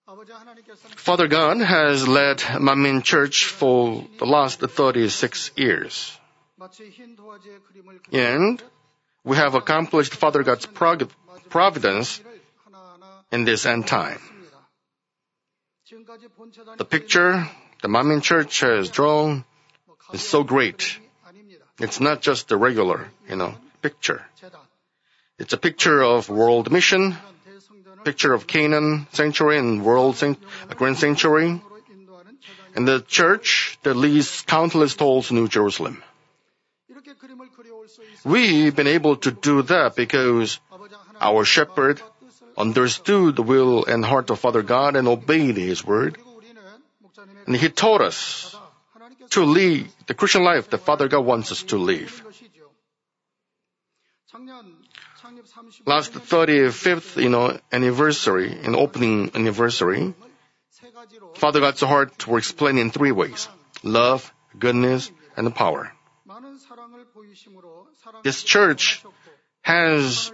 Father God has led Manmin Church for the last 36 years. And we have accomplished Father God's providence in this end time. The picture the Manmin Church has drawn is so great. It's not just a regular, picture. It's a picture of world mission, picture of Canaan sanctuary and Grand Sanctuary, and the church that leads countless souls to New Jerusalem. We've been able to do that because our shepherd understood the will and heart of Father God and obeyed His word. And He taught us to lead the Christian life that Father God wants us to live. Last 35th, anniversary, and opening anniversary, Father God's heart were explained in 3 ways: love, goodness, and power. This church has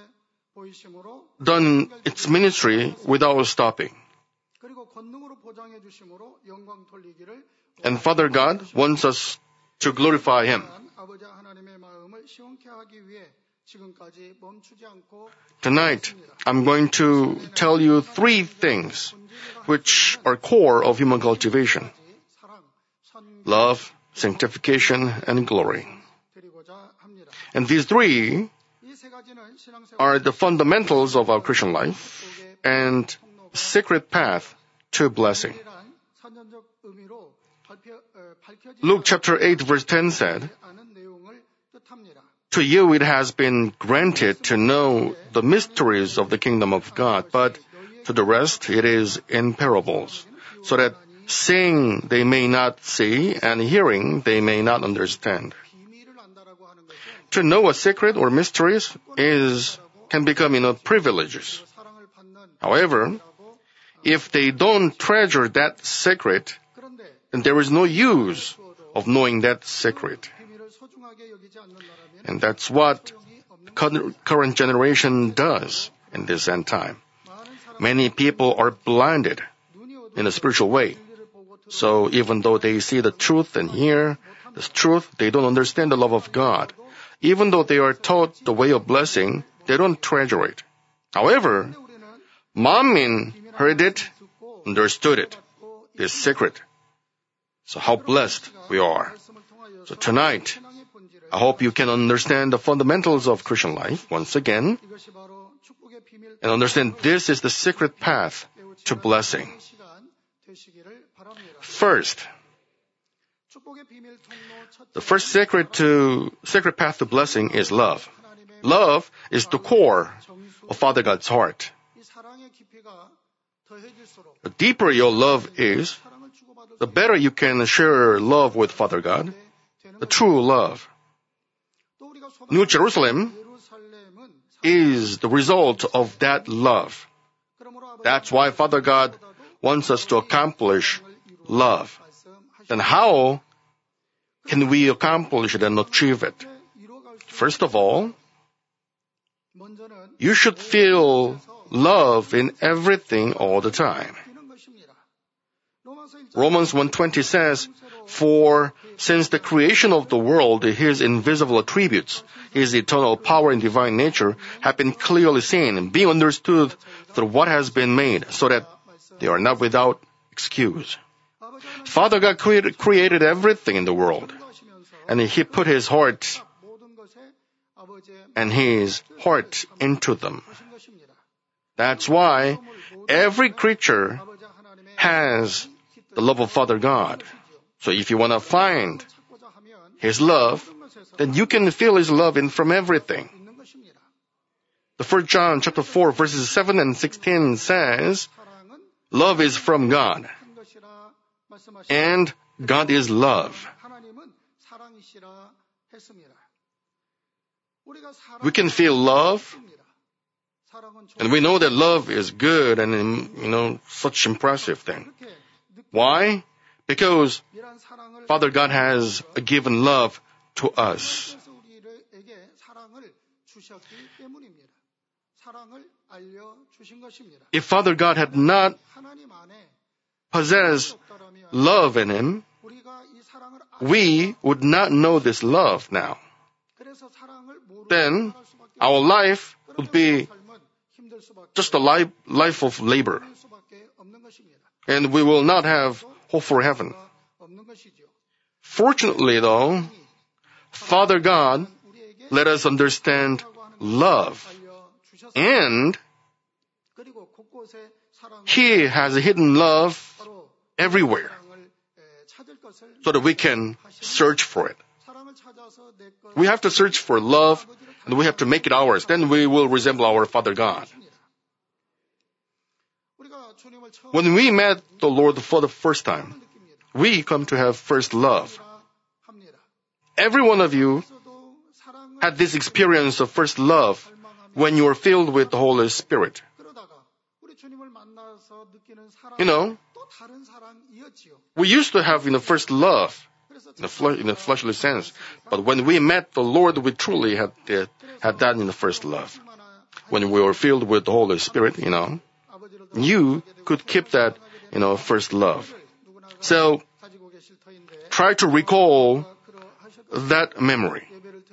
done its ministry without stopping. And Father God wants us to glorify Him. Tonight, I'm going to tell you 3 things which are core of human cultivation: love, sanctification, and glory. And these 3 are the fundamentals of our Christian life and secret path to blessing. Luke chapter 8 verse 10 said, "To you it has been granted to know the mysteries of the kingdom of God, but to the rest it is in parables, so that seeing they may not see, and hearing they may not understand." To know a secret or mysteries can become privileges. However, if they don't treasure that secret, then there is no use of knowing that secret. And that's what the current generation does in this end time. Many people are blinded in a spiritual way. So even though they see the truth and hear the truth, they don't understand the love of God. Even though they are taught the way of blessing, they don't treasure it. However, Manmin heard it, understood it, this secret. So how blessed we are. So tonight, I hope you can understand the fundamentals of Christian life once again, and understand this is the secret path to blessing. First, the first secret path to blessing is love. Love is the core of Father God's heart. The deeper your love is, the better you can share love with Father God, the true love. New Jerusalem is the result of that love. That's why Father God wants us to accomplish love. Then how can we accomplish it and achieve it? First of all, you should feel love in everything all the time. Romans 1:20 says, "For since the creation of the world, His invisible attributes, His eternal power and divine nature, have been clearly seen, being understood through what has been made, so that they are not without excuse." Father God created everything in the world, and He put His heart into them. That's why every creature has the love of Father God. So if you want to find His love, then you can feel His love from everything. The 1 John chapter 4 verses 7 and 16 says, "Love is from God, and God is love." We can feel love, and we know that love is good and, such impressive thing. Why? Because Father God has given love to us. If Father God had not possessed love in him, we would not know this love now. Then our life would be just a life of labor. And we will not have hope for heaven. Fortunately, though, Father God let us understand love. And He has a hidden love everywhere so that we can search for it. We have to search for love and we have to make it ours. Then we will resemble our Father God. When we met the Lord for the first time, we come to have first love. Every one of you had this experience of first love when you were filled with the Holy Spirit. You know, we used to have first love in the fleshly sense, but when we met the Lord, we truly had that in the first love. When we were filled with the Holy Spirit, you could keep that, first love. So, try to recall that memory.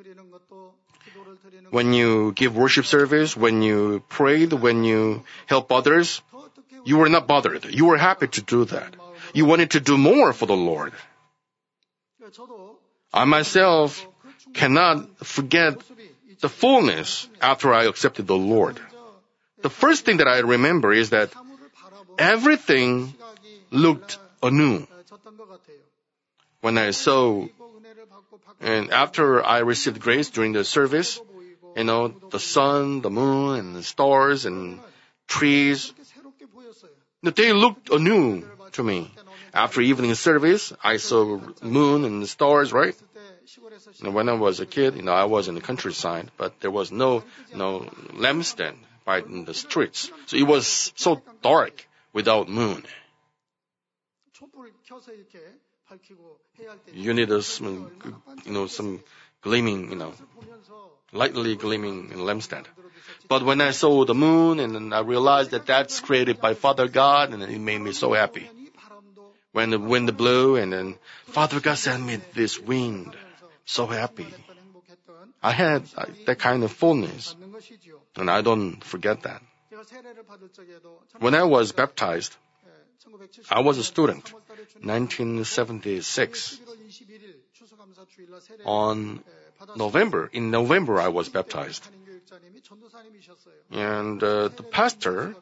When you give worship service, when you prayed, when you help others, you were not bothered. You were happy to do that. You wanted to do more for the Lord. I myself cannot forget the fullness after I accepted the Lord. The first thing that I remember is that everything looked anew. When I saw, and after I received grace during the service, the sun, the moon, and the stars, and trees, they looked anew to me. After evening service, I saw moon and the stars, right? When I was a kid, I was in the countryside, but there was no lampstand in the streets. So it was so dark without moon. You need some gleaming, lightly gleaming lampstand. But when I saw the moon and then I realized that that's created by Father God, and it made me so happy. When the wind blew and then Father God sent me this wind, so happy. I had that kind of fullness, and I don't forget that. When I was baptized, I was a student, 1976. In November I was baptized. And the pastor,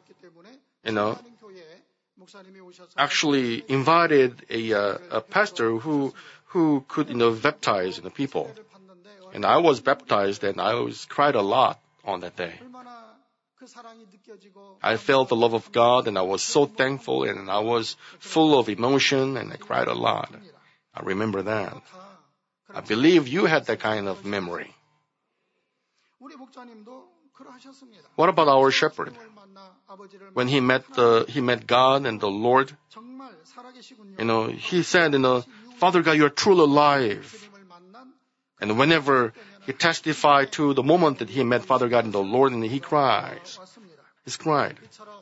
actually invited a pastor who could, baptize the people. And I was baptized and I cried a lot on that day. I felt the love of God and I was so thankful and I was full of emotion and I cried a lot. I remember that. I believe you had that kind of memory. What about our shepherd? When he met God and the Lord, he said, Father God, you are truly alive. And whenever he testified to the moment that he met Father God and the Lord, and he cries. He's cried.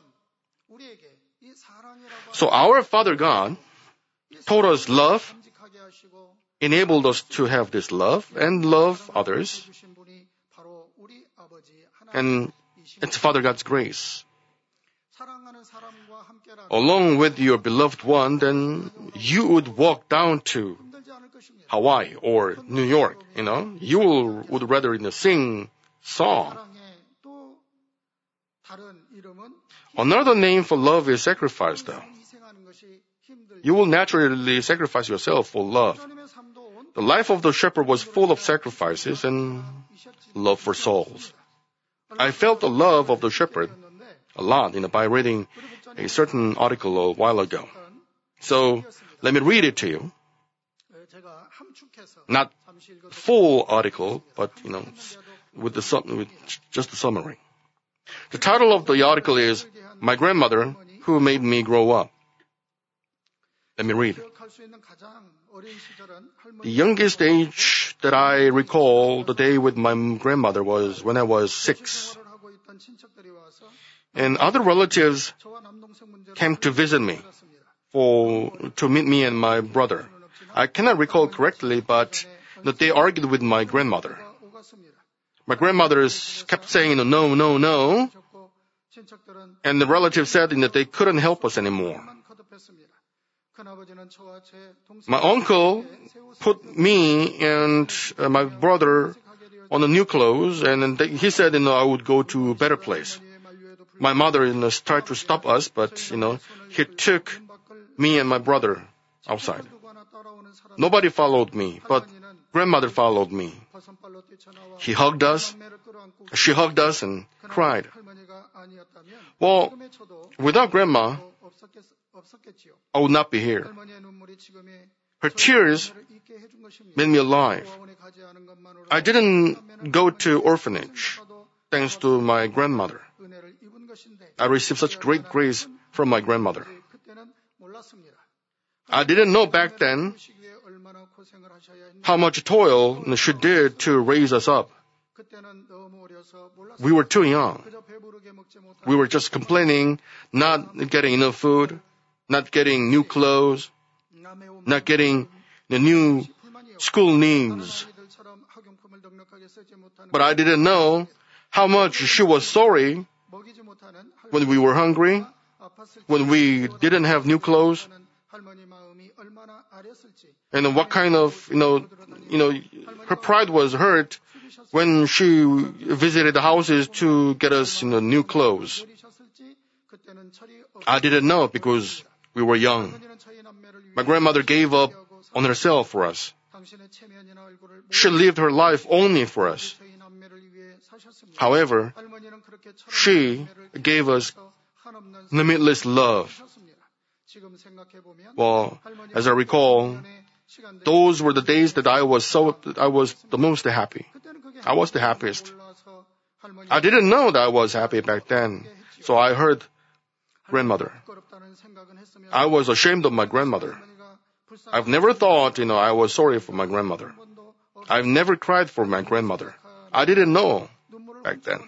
So our Father God taught us love, enabled us to have this love and love others. And it's Father God's grace. Along with your beloved one, then you would walk down to Hawaii or New York, you would rather sing song. Another name for love is sacrifice, though. You will naturally sacrifice yourself for love. The life of the shepherd was full of sacrifices and love for souls. I felt the love of the shepherd a lot, by reading a certain article a while ago. So let me read it to you. Not full article, but with just the summary. The title of the article is "My Grandmother Who Made Me Grow Up." Let me read. The youngest age that I recall the day with my grandmother was when I was 6. And other relatives came to visit me to meet me and my brother. I cannot recall correctly, but they argued with my grandmother. My grandmother kept saying, no, no, no. And the relatives said that they couldn't help us anymore. My uncle put me and my brother on the new clothes, and he said, I would go to a better place. My mother tried to stop us, but, he took me and my brother outside. Nobody followed me, but grandmother followed me. She hugged us and cried. Well, without grandma, I would not be here. Her tears made me alive. I didn't go to orphanage thanks to my grandmother. I received such great grace from my grandmother. I didn't know back then how much toil she did to raise us up. We were too young. We were just complaining, not getting enough food, not getting new clothes, not getting the new school needs. But I didn't know how much she was sorry when we were hungry, when we didn't have new clothes, and what kind of, her pride was hurt when she visited the houses to get us, new clothes. I didn't know because we were young. My grandmother gave up on herself for us. She lived her life only for us. However, she gave us limitless love. Well, as I recall, those were the days that I was the most happy. I was the happiest. I didn't know that I was happy back then, so I heard grandmother. I was ashamed of my grandmother. I've never thought, I was sorry for my grandmother. I've never cried for my grandmother. I didn't know back then.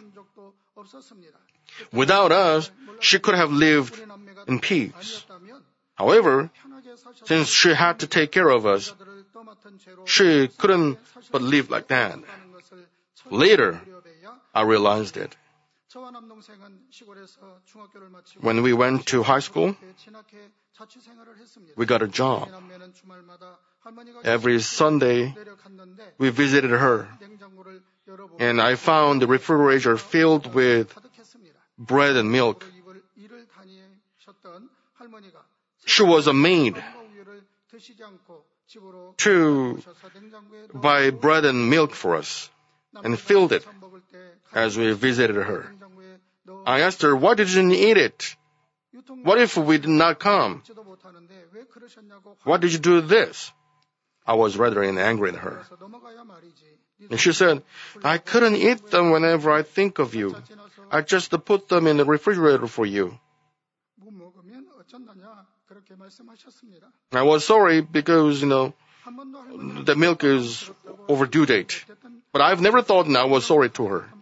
Without us, she could have lived in peace. However, since she had to take care of us, she couldn't but live like that. Later, I realized it. When we went to high school, we got a job. Every Sunday, we visited her, and I found the refrigerator filled with bread and milk. She was a maid to buy bread and milk for us and filled it as we visited her. I asked her, why didn't you eat it? What if we did not come? Why did you do this? I was rather angry at her. And she said, I couldn't eat them whenever I think of you. I just put them in the refrigerator for you. I was sorry because, the milk is overdue date. But I've never thought I was sorry to her.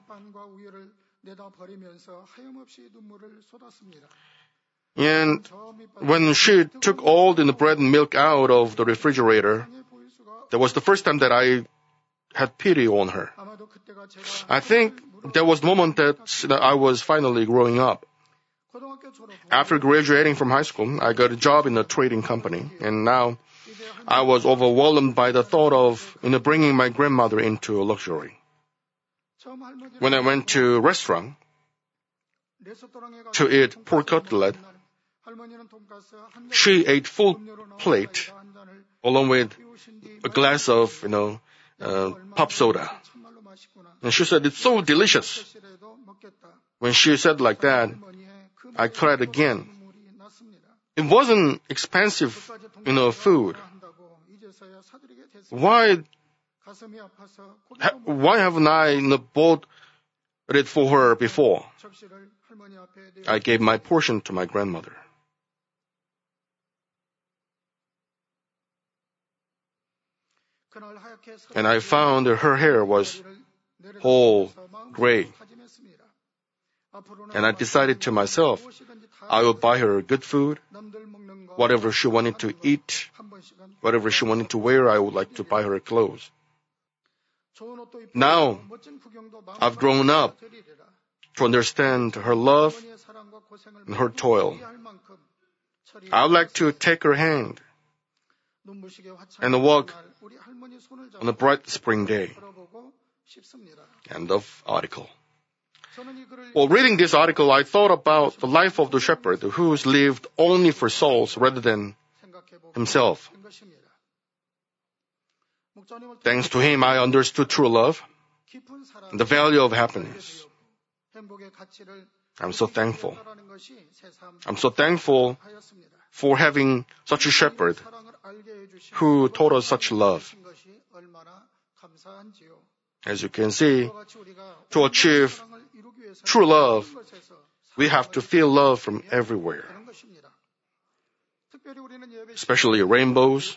And when she took all the bread and milk out of the refrigerator, that was the first time that I had pity on her. I think that was the moment that I was finally growing up. After graduating from high school, I got a job in a trading company, and now I was overwhelmed by the thought of bringing my grandmother into luxury. When I went to a restaurant to eat pork cutlet, she ate full plate along with a glass of, pop soda. And she said, it's so delicious. When she said like that, I cried again. It wasn't expensive, food. Why haven't I bought it for her before? I gave my portion to my grandmother. And I found that her hair was whole gray. And I decided to myself, I will buy her good food, whatever she wanted to eat, whatever she wanted to wear, I would like to buy her clothes. Now, I've grown up to understand her love and her toil. I would like to take her hand and walk on a bright spring day. End of article. While reading this article, I thought about the life of the shepherd who's lived only for souls rather than himself. Thanks to him, I understood true love and the value of happiness. I'm so thankful. I'm so thankful for having such a shepherd who taught us such love. As you can see, to achieve true love, we have to feel love from everywhere. Especially rainbows.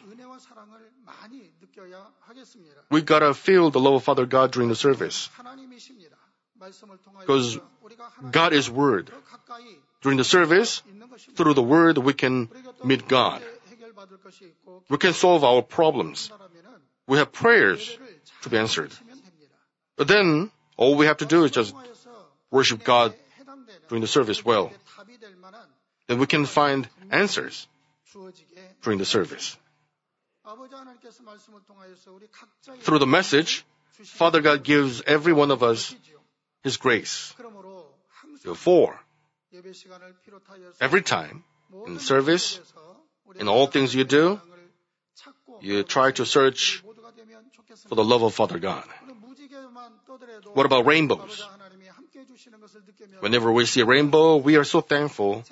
We gotta feel the love of Father God during the service. Because God is Word. During the service, through the Word, we can meet God. We can solve our problems. We have prayers to be answered. But then, all we have to do is just worship God during the service well. Then we can find answers during the service. Through the message, Father God gives every one of us His grace. Therefore, every time, in service, in all things you do, you try to search for the love of Father God. What about rainbows? Whenever we see a rainbow, we are so thankful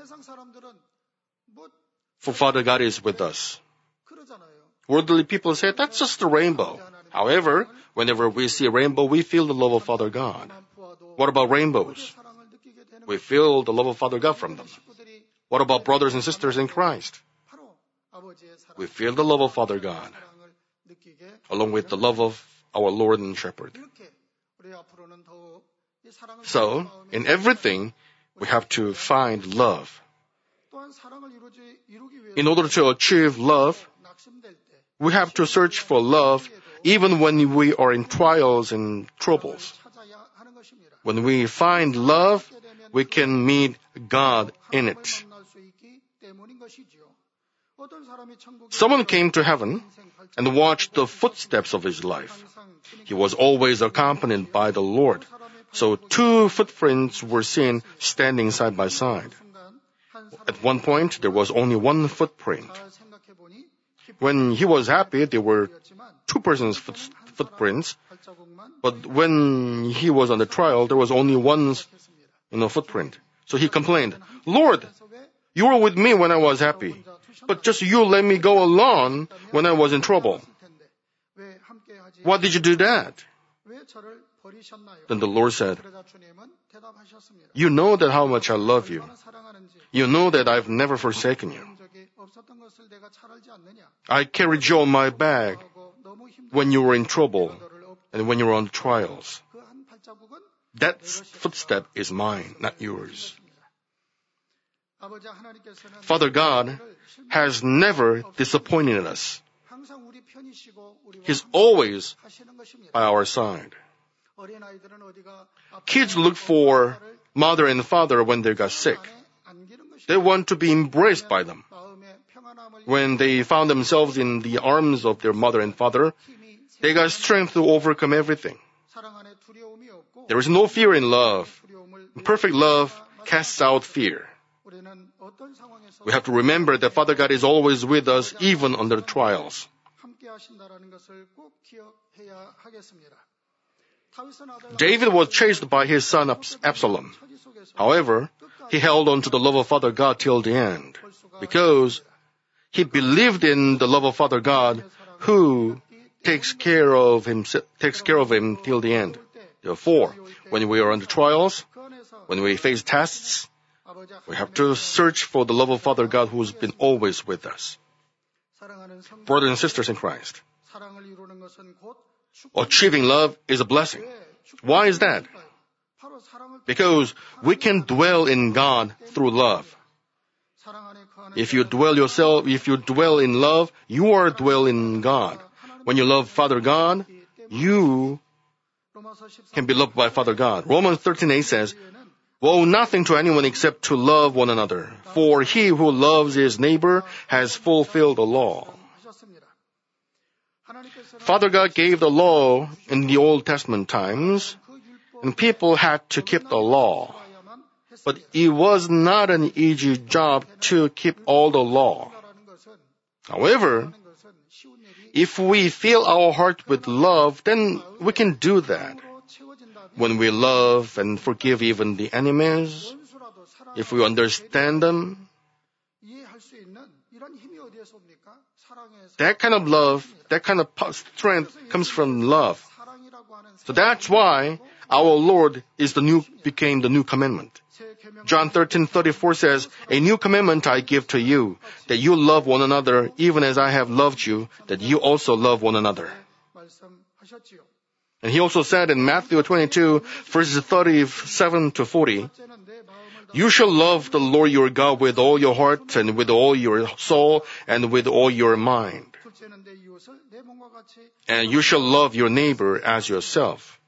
for Father God is with us. Worldly people say, that's just a rainbow. However, whenever we see a rainbow, we feel the love of Father God. What about rainbows? We feel the love of Father God from them. What about brothers and sisters in Christ? We feel the love of Father God, along with the love of our Lord and Shepherd. So, in everything, we have to find love. In order to achieve love, we have to search for love even when we are in trials and troubles. When we find love, we can meet God in it. Someone came to heaven and watched the footsteps of his life. He was always accompanied by the Lord. So 2 footprints were seen standing side by side. At one point, there was only 1 footprint. When he was happy, there were 2 persons' footprints. But when he was on the trial, there was only 1 footprint. So he complained, Lord, you were with me when I was happy, but just you let me go alone when I was in trouble. Why did you do that? Then the Lord said, you know that how much I love you. You know that I've never forsaken you. I carried you on my back when you were in trouble and when you were on trials. That footstep is mine, not yours. Father God has never disappointed us. He's always by our side. Kids look for mother and father when they got sick. They want to be embraced by them. When they found themselves in the arms of their mother and father, they got strength to overcome everything. There is no fear in love. Perfect love casts out fear. We have to remember that Father God is always with us even under the trials. David was chased by his son Absalom. However, he held on to the love of Father God till the end, because he believed in the love of Father God who takes care of him till the end. Therefore, when we are under trials, when we face tests, we have to search for the love of Father God who's been always with us. Brothers and sisters in Christ, achieving love is a blessing. Why is that? Because we can dwell in God through love. If you dwell in love, you are dwell in God. When you love Father God, you can be loved by Father God. Romans 13:8 says, "Woe nothing to anyone except to love one another. For he who loves his neighbor has fulfilled the law." Father God gave the law in the Old Testament times, and people had to keep the law. But it was not an easy job to keep all the law. However, if we fill our heart with love, then we can do that. When we love and forgive even the enemies, if we understand them, that kind of love, that kind of strength comes from love. So that's why our Lord became the new commandment. John 13:34 says, "A new commandment I give to you, that you love one another, even as I have loved you, that you also love one another." And he also said in Matthew 22, verses 37 to 40, "You shall love the Lord your God with all your heart and with all your soul and with all your mind. And you shall love your neighbor as yourself."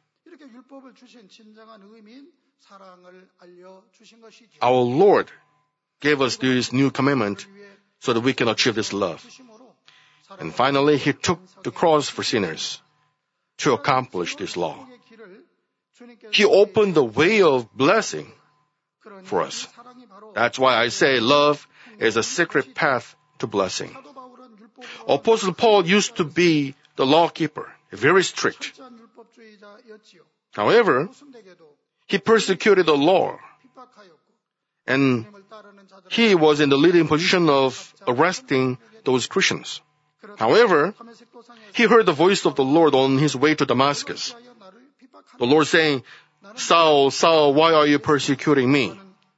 Our Lord gave us this new commandment so that we can achieve this love. And finally, He took the cross for sinners to accomplish this law. He opened the way of blessing for us. That's why I say love is a secret path to blessing. Apostle Paul used to be the lawkeeper, very strict. However, he persecuted the law, and he was in the leading position of arresting those Christians. However, he heard the voice of the Lord on his way to Damascus. The Lord saying, "Saul, Saul, why are you persecuting me?"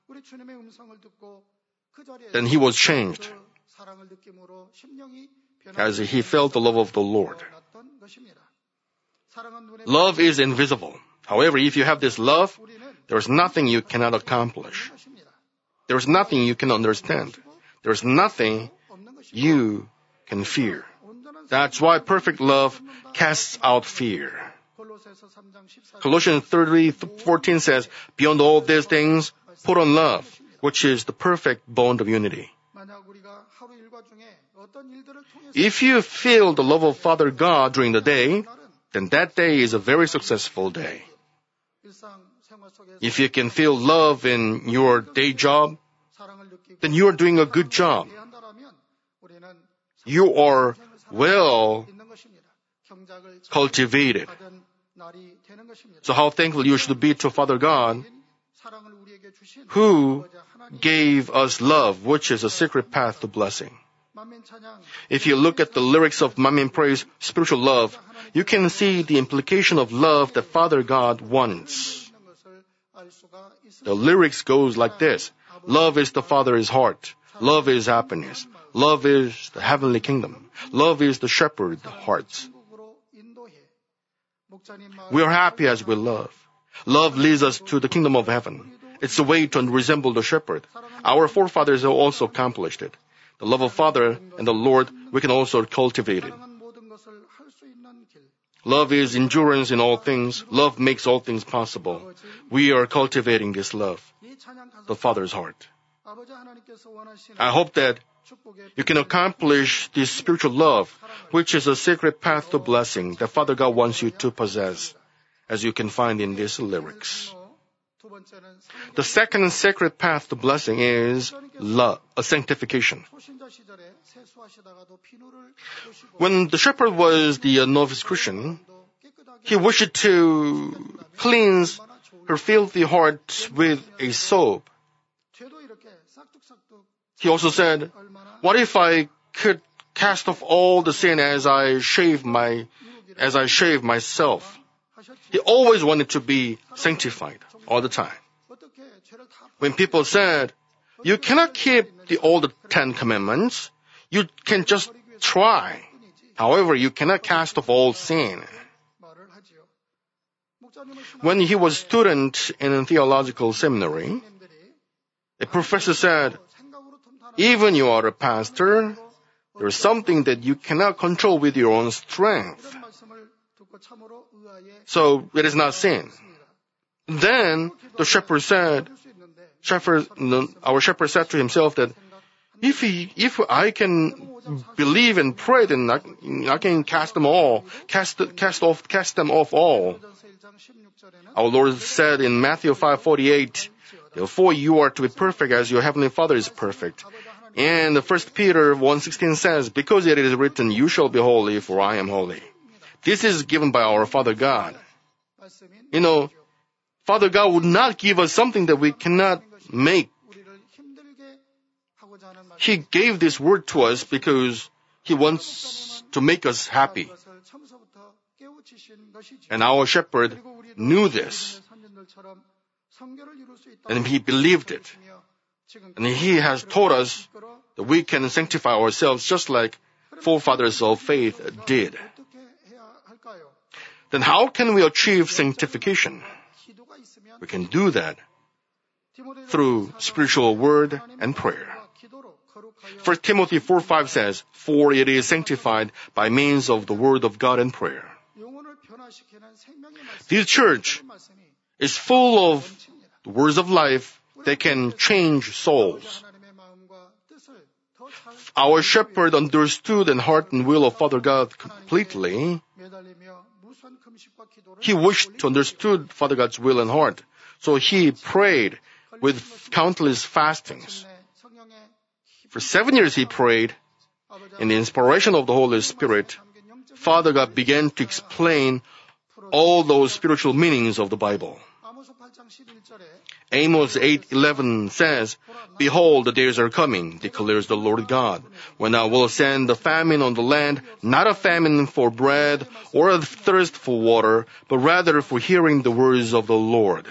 Then he was changed as he felt the love of the Lord. Love is invisible. However, if you have this love, there is nothing you cannot accomplish. There is nothing you can understand. There is nothing you can fear. That's why perfect love casts out fear. Colossians 3:14 says, "Beyond all these things, put on love, which is the perfect bond of unity." If you feel the love of Father God during the day, then that day is a very successful day. If you can feel love in your day job, then you are doing a good job. You are well cultivated. So how thankful you should be to Father God, who gave us love, which is a secret path to blessing. If you look at the lyrics of Manmin Praise, Spiritual Love, you can see the implication of love that Father God wants. The lyrics goes like this: love is the Father's heart. Love is happiness. Love is the heavenly kingdom. Love is the shepherd hearts. We are happy as we love. Love leads us to the kingdom of heaven. It's a way to resemble the shepherd. Our forefathers have also accomplished it. The love of Father and the Lord, we can also cultivate it. Love is endurance in all things. Love makes all things possible. We are cultivating this love, the Father's heart. I hope that you can accomplish this spiritual love, which is a secret path to blessing that Father God wants you to possess, as you can find in these lyrics. The second sacred path to blessing is love, sanctification. When the shepherd was the novice Christian, he wished to cleanse her filthy heart with a soap. He also said, "What if I could cast off all the sin as I shave myself?" He always wanted to be sanctified all the time. When people said, "You cannot keep all the 10 commandments, you can just try. However, you cannot cast off all sin." When he was student in a theological seminary, a professor said, even you are a pastor, there's something that you cannot control with your own strength. So it is not sin. Then the our shepherd said to himself that if I can believe and pray, then I can cast them off all. Our Lord said in Matthew 5:48, therefore you are to be perfect as your heavenly Father is perfect. And 1 Peter 1:16 says, because it is written, you shall be holy, for I am holy. This is given by our Father God. Father God would not give us something that we cannot make. He gave this word to us because He wants to make us happy. And our shepherd knew this. And he believed it. And he has taught us that we can sanctify ourselves just like forefathers of faith did. Then how can we achieve sanctification? We can do that through spiritual word and prayer. 1 Timothy 4:5 says, for it is sanctified by means of the word of God and prayer. This church is full of the words of life that can change souls. Our shepherd understood the heart and will of Father God completely. He wished to understand Father God's will and heart. So he prayed with countless fastings. For 7 years he prayed. In the inspiration of the Holy Spirit, Father God began to explain all those spiritual meanings of the Bible. Amos 8:11 says, behold, the days are coming, declares the Lord God, when I will send a famine on the land, not a famine for bread or a thirst for water, but rather for hearing the words of the Lord.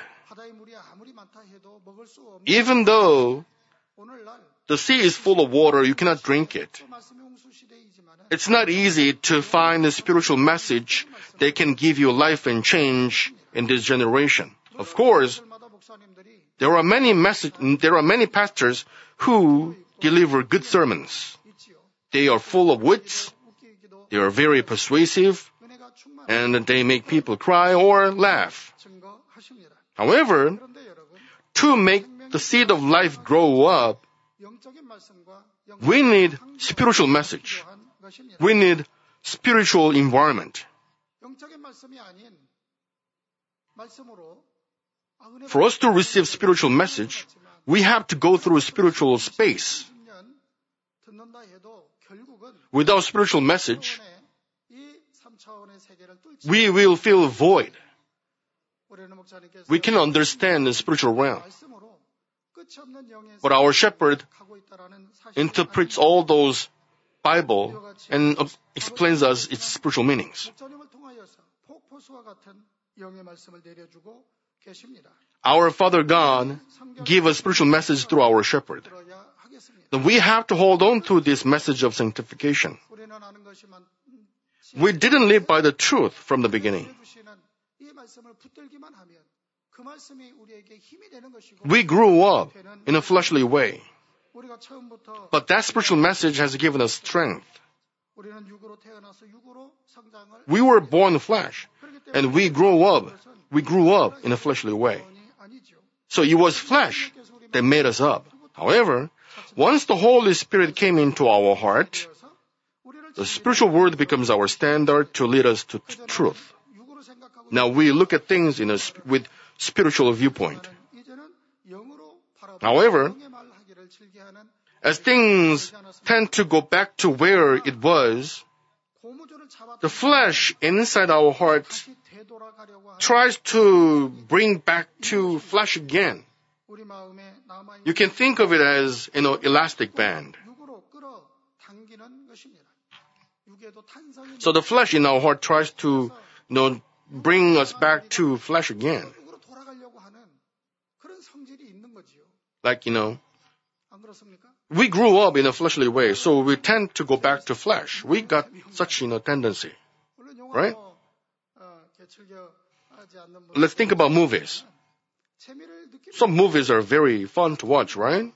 Even though the sea is full of water, you cannot drink it. It's not easy to find a spiritual message that can give you life and change in this generation. Of course, there are many pastors who deliver good sermons. They are full of wits, they are very persuasive, and they make people cry or laugh. However, to make the seed of life grow up, we need spiritual message. We need spiritual environment. For us to receive spiritual message, we have to go through spiritual space. Without spiritual message, we will feel void. We cannot understand the spiritual realm. But our shepherd interprets all those Bible and explains us its spiritual meanings. Our Father God gave a spiritual message through our shepherd. Then we have to hold on to this message of sanctification. We didn't live by the truth from the beginning. We grew up in a fleshly way. But that spiritual message has given us strength. We were born flesh, and we grew up in a fleshly way. So it was flesh that made us up. However, once the Holy Spirit came into our heart, the spiritual word becomes our standard to lead us to truth. Now we look at things with spiritual viewpoint. However, as things tend to go back to where it was, the flesh inside our heart tries to bring back to flesh again. You can think of it as, elastic band. So the flesh in our heart tries to, bring us back to flesh again. Like, we grew up in a fleshly way, so we tend to go back to flesh. We got such, tendency. Right? let's think about movies. Some movies are very fun to watch, right?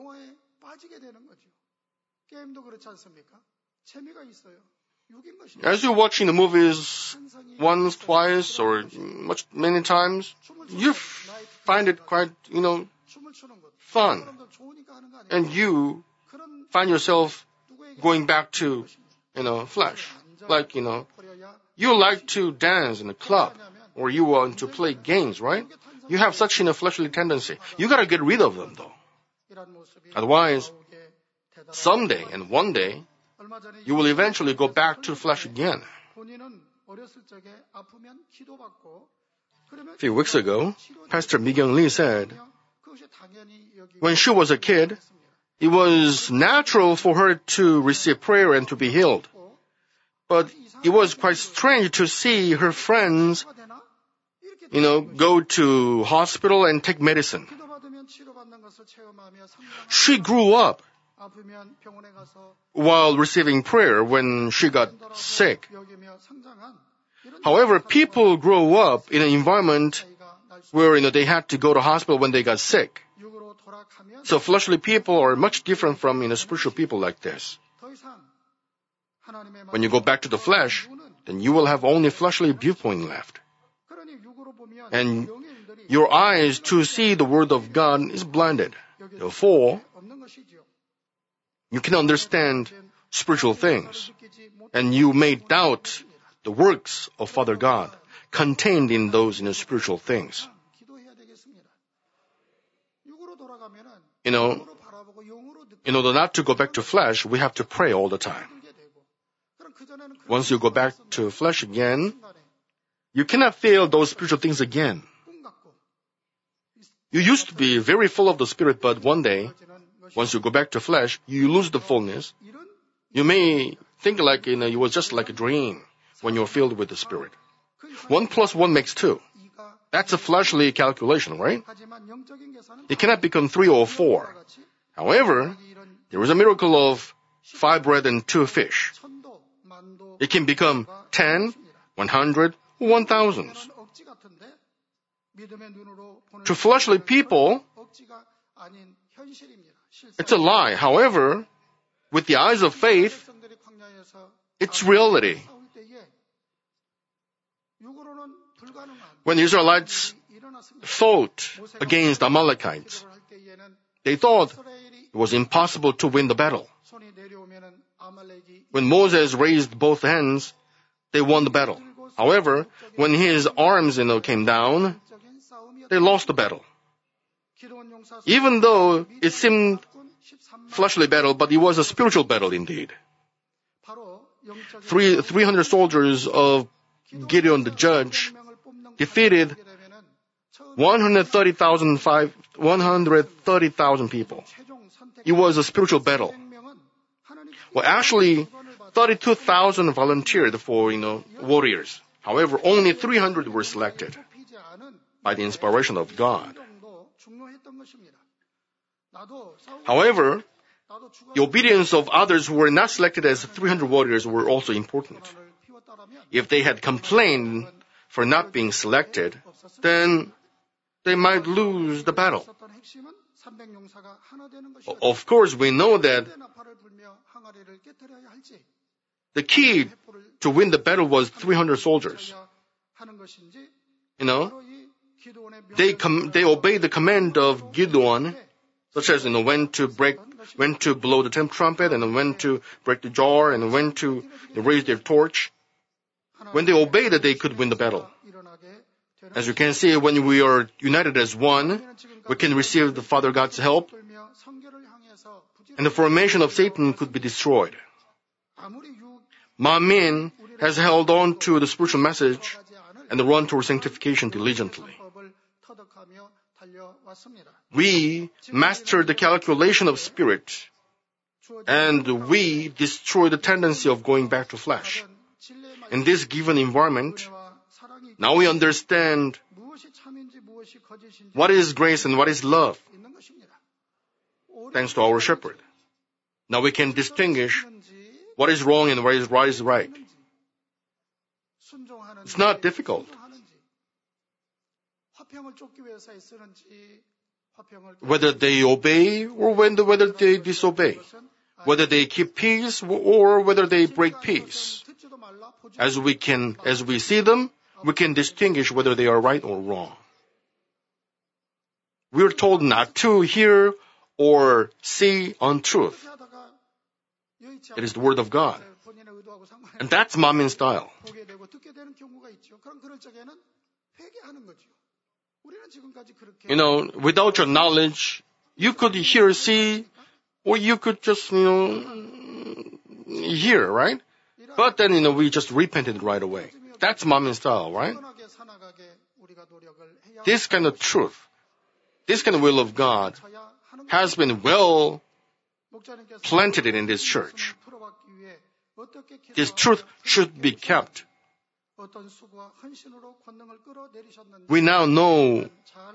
As you're watching the movies once, twice, or many times, you find it quite, fun. And you find yourself going back to, flesh. Like, you like to dance in a club, or you want to play games, right? You have such a fleshly tendency. You gotta get rid of them, though. Otherwise, someday and one day, you will eventually go back to the flesh again. A few weeks ago, Pastor Mi-kyung Lee said, when she was a kid, it was natural for her to receive prayer and to be healed. But it was quite strange to see her friends, go to hospital and take medicine. She grew up while receiving prayer when she got sick. However, people grow up in an environment where, they had to go to hospital when they got sick. So fleshly people are much different from, spiritual people like this. When you go back to the flesh, then you will have only fleshly viewpoint left. And your eyes to see the Word of God is blinded. Therefore, you can understand spiritual things, and you may doubt the works of Father God contained in those spiritual things. In order not to go back to flesh, we have to pray all the time. Once you go back to flesh again, you cannot feel those spiritual things again. You used to be very full of the Spirit, but one day, once you go back to flesh, you lose the fullness. You may think like, it was just like a dream when you're filled with the Spirit. 1 + 1 makes 2. That's a fleshly calculation, right? It cannot become 3 or 4. However, there is a miracle of 5 bread and 2 fish. It can become 10, 100, 1,000. To fleshly people, it's a lie. However, with the eyes of faith, it's reality. When the Israelites fought against the Amalekites, they thought it was impossible to win the battle. When Moses raised both hands, they won the battle. However, when his arms, came down, they lost the battle. Even though it seemed fleshly battle, but it was a spiritual battle indeed. 300 soldiers of Gideon the judge defeated 130,000 people. It was a spiritual battle. Well, actually, 32,000 volunteered for, warriors. However, only 300 were selected by the inspiration of God. However, the obedience of others who were not selected as 300 warriors were also important. If they had complained for not being selected, then they might lose the battle. Of course, we know that the key to win the battle was 300 soldiers. They obeyed the command of Gideon, such as when to blow the trumpet, and when to break the jar, and when to raise their torch. When they obeyed it, they could win the battle. As you can see, when we are united as one, we can receive the Father God's help, and the formation of Satan could be destroyed. Manmin has held on to the spiritual message and run toward sanctification diligently. We mastered the calculation of spirit, and we destroy the tendency of going back to flesh. In this given environment, now we understand what is grace and what is love, thanks to our shepherd. Now we can distinguish what is wrong and what is right. It's not difficult. whether they obey or whether they disobey, whether they keep peace or whether they break peace. As we see them, we can distinguish whether they are right or wrong. We're told not to hear or see untruth. It is the word of God. And that's Manmin style. Without your knowledge, you could hear, see, or you could just, hear, right? But then, we just repented right away. That's Manmin style, right? This kind of truth, this kind of will of God has been well planted in this church. This truth should be kept. We now know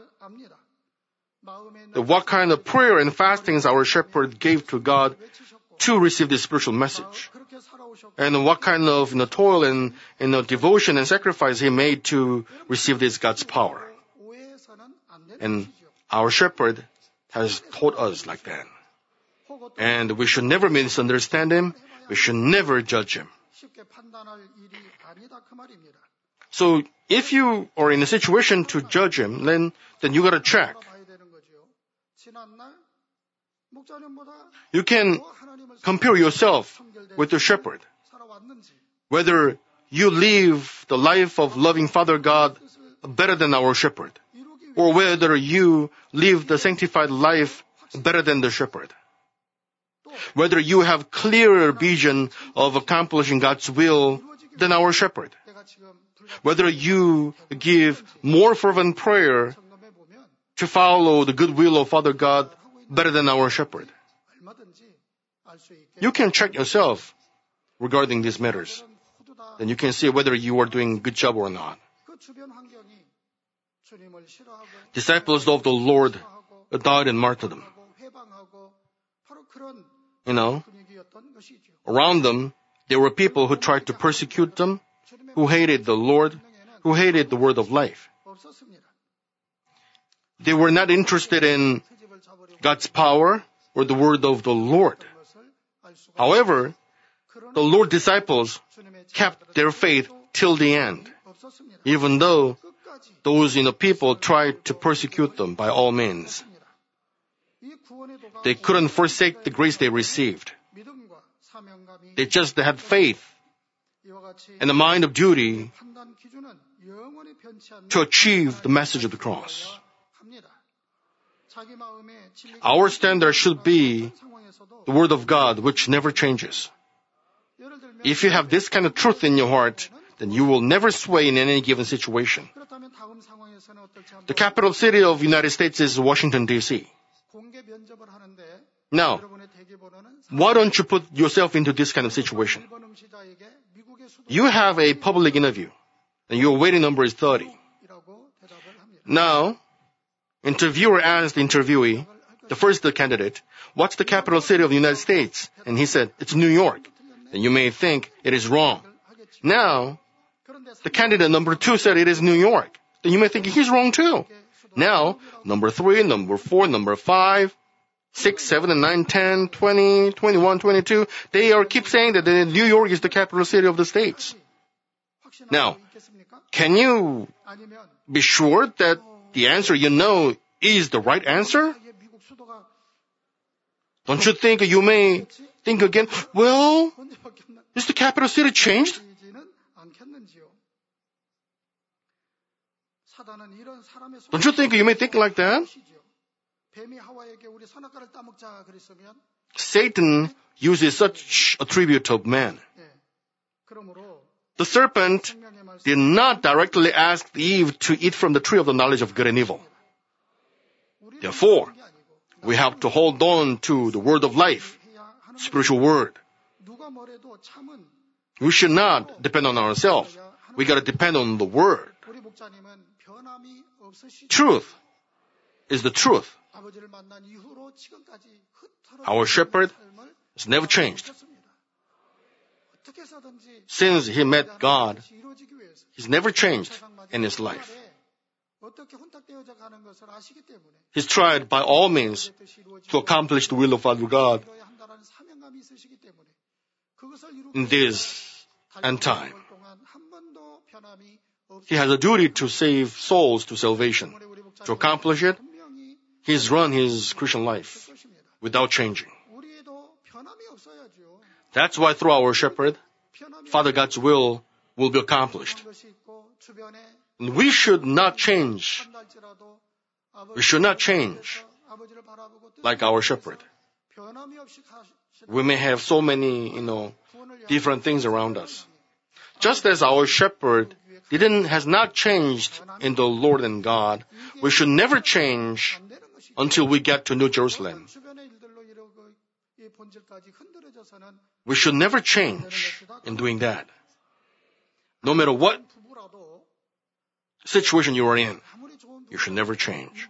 what kind of prayer and fastings our shepherd gave to God to receive this spiritual message. And what kind of toil and devotion and sacrifice he made to receive this God's power. And our shepherd has taught us like that. And we should never misunderstand him. We should never judge him. So if you are in a situation to judge him, then you gotta check. You can compare yourself with the shepherd. Whether you live the life of loving Father God better than our shepherd, or whether you live the sanctified life better than the shepherd. Whether you have clearer vision of accomplishing God's will than our shepherd. Whether you give more fervent prayer to follow the good will of Father God better than our shepherd. You can check yourself regarding these matters. Then you can see whether you are doing a good job or not. Disciples of the Lord died in martyrdom. Around them, there were people who tried to persecute them, who hated the Lord, who hated the word of life. They were not interested in God's power or the word of the Lord. However, the Lord's disciples kept their faith till the end, even though those people tried to persecute them by all means. They couldn't forsake the grace they received. They just had faith and a mind of duty to achieve the message of the cross. Our standard should be the Word of God, which never changes. If you have this kind of truth in your heart, then you will never sway in any given situation. The capital city of the United States is Washington, D.C. Now, why don't you put yourself into this kind of situation? You have a public interview, and your waiting number is 30. Now, interviewer asked the interviewee, the first candidate, what's the capital city of the United States? And he said, it's New York. And you may think it is wrong. Now, the candidate number 2 said it is New York. Then you may think he's wrong too. Now, number 3, number 4, number 5, 6, 7, and 9, 10, 20, 21, 22, they keep saying that New York is the capital city of the States. Now, can you be sure that the answer is the right answer? Don't you think you may think again, well, is the capital city changed? Don't you think you may think like that? Satan uses such attribute of man. The serpent did not directly ask Eve to eat from the tree of the knowledge of good and evil. Therefore, we have to hold on to the word of life, spiritual word. We should not depend on ourselves. We got to depend on the word. Truth is the truth. Our shepherd has never changed. Since he met God, he's never changed in his life. He's tried by all means to accomplish the will of Father God in this end time. He has a duty to save souls to salvation. To accomplish it, he's run his Christian life without changing. That's why through our shepherd, Father God's will be accomplished. And we should not change. We should not change like our shepherd. We may have so many, different things around us. Just as our shepherd has not changed in the Lord and God, we should never change until we get to New Jerusalem. We should never change in doing that. No matter what situation you are in, you should never change.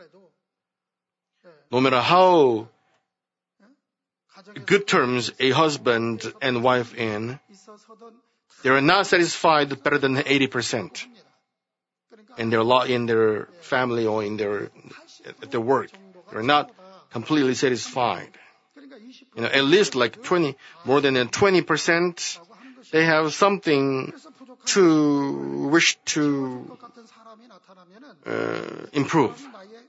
No matter how good terms a husband and wife in, they are not satisfied better than 80% in their family or at their work. They are not completely satisfied. At least more than 20%, they have something to wish to improve.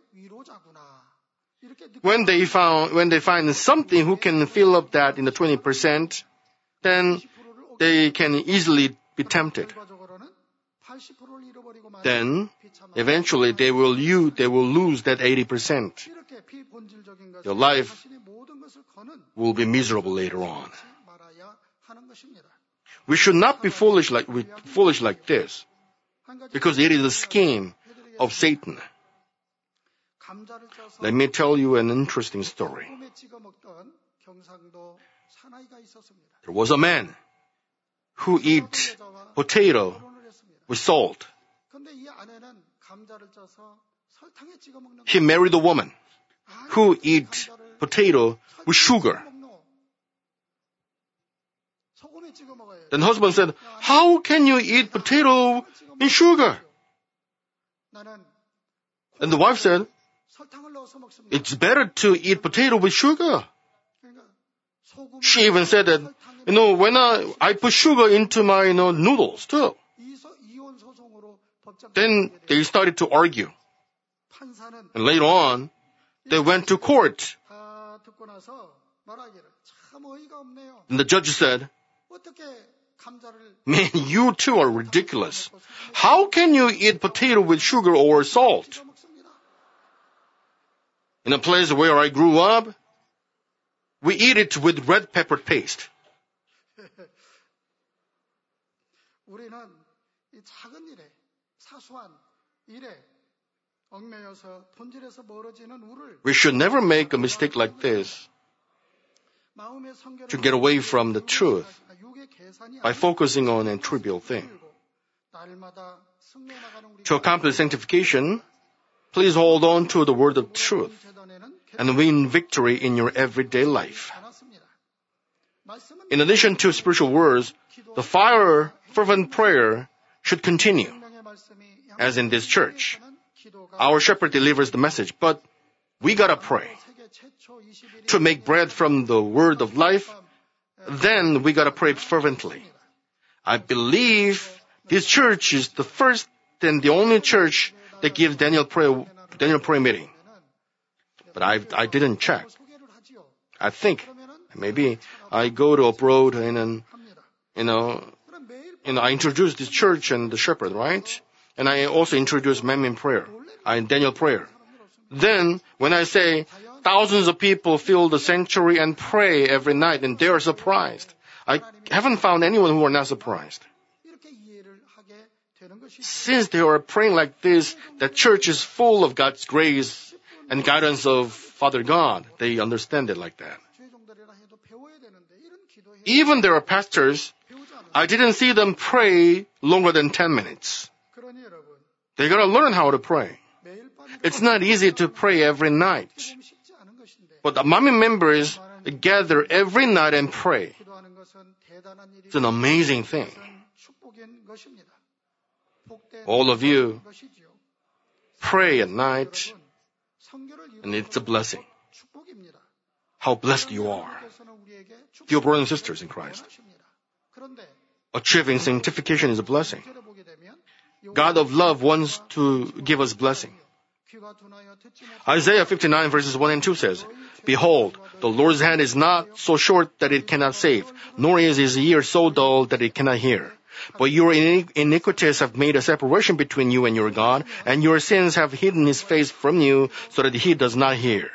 When they find something who can fill up that in the 20%, then they can easily be tempted. Then, eventually, they will lose that 80%. Their life will be miserable later on. We should not be foolish like this, because it is a scheme of Satan. Let me tell you an interesting story. There was a man who eat potato with salt. He married a woman who eat potato with sugar. Then husband said, "How can you eat potato in sugar?" And the wife said, "It's better to eat potato with sugar." She even said that, when I put sugar into my noodles too. Then they started to argue. And later on, they went to court. And the judge said, "Man, you two are ridiculous. How can you eat potato with sugar or salt? In a place where I grew up, we eat it with red pepper paste." We should never make a mistake like this to get away from the truth by focusing on a trivial thing. To accomplish sanctification, please hold on to the word of truth and win victory in your everyday life. In addition to spiritual words, the fervent prayer should continue. As in this church, our shepherd delivers the message, but we gotta pray. To make bread from the word of life, then we gotta pray fervently. I believe this church is the first and the only church that gives Daniel prayer meeting. But I didn't check. I think maybe I go to abroad and I introduce this church and the shepherd, right? And I also introduce Manmin prayer, Daniel prayer. Then when I say thousands of people fill the sanctuary and pray every night, and they are surprised. I haven't found anyone who are not surprised. Since they are praying like this, the church is full of God's grace and guidance of Father God. They understand it like that. Even there are pastors, I didn't see them pray longer than 10 minutes. They gotta learn how to pray. It's not easy to pray every night. But the Manmin members gather every night and pray. It's an amazing thing. All of you pray at night, and it's a blessing. How blessed you are, dear brothers and sisters in Christ. Achieving sanctification is a blessing. God of love wants to give us blessing. Isaiah 59 verses 1 and 2 says, Behold, the Lord's hand is not so short that it cannot save, nor is his ear so dull that it cannot hear. But your iniquities have made a separation between you and your God, and your sins have hidden his face from you so that he does not hear.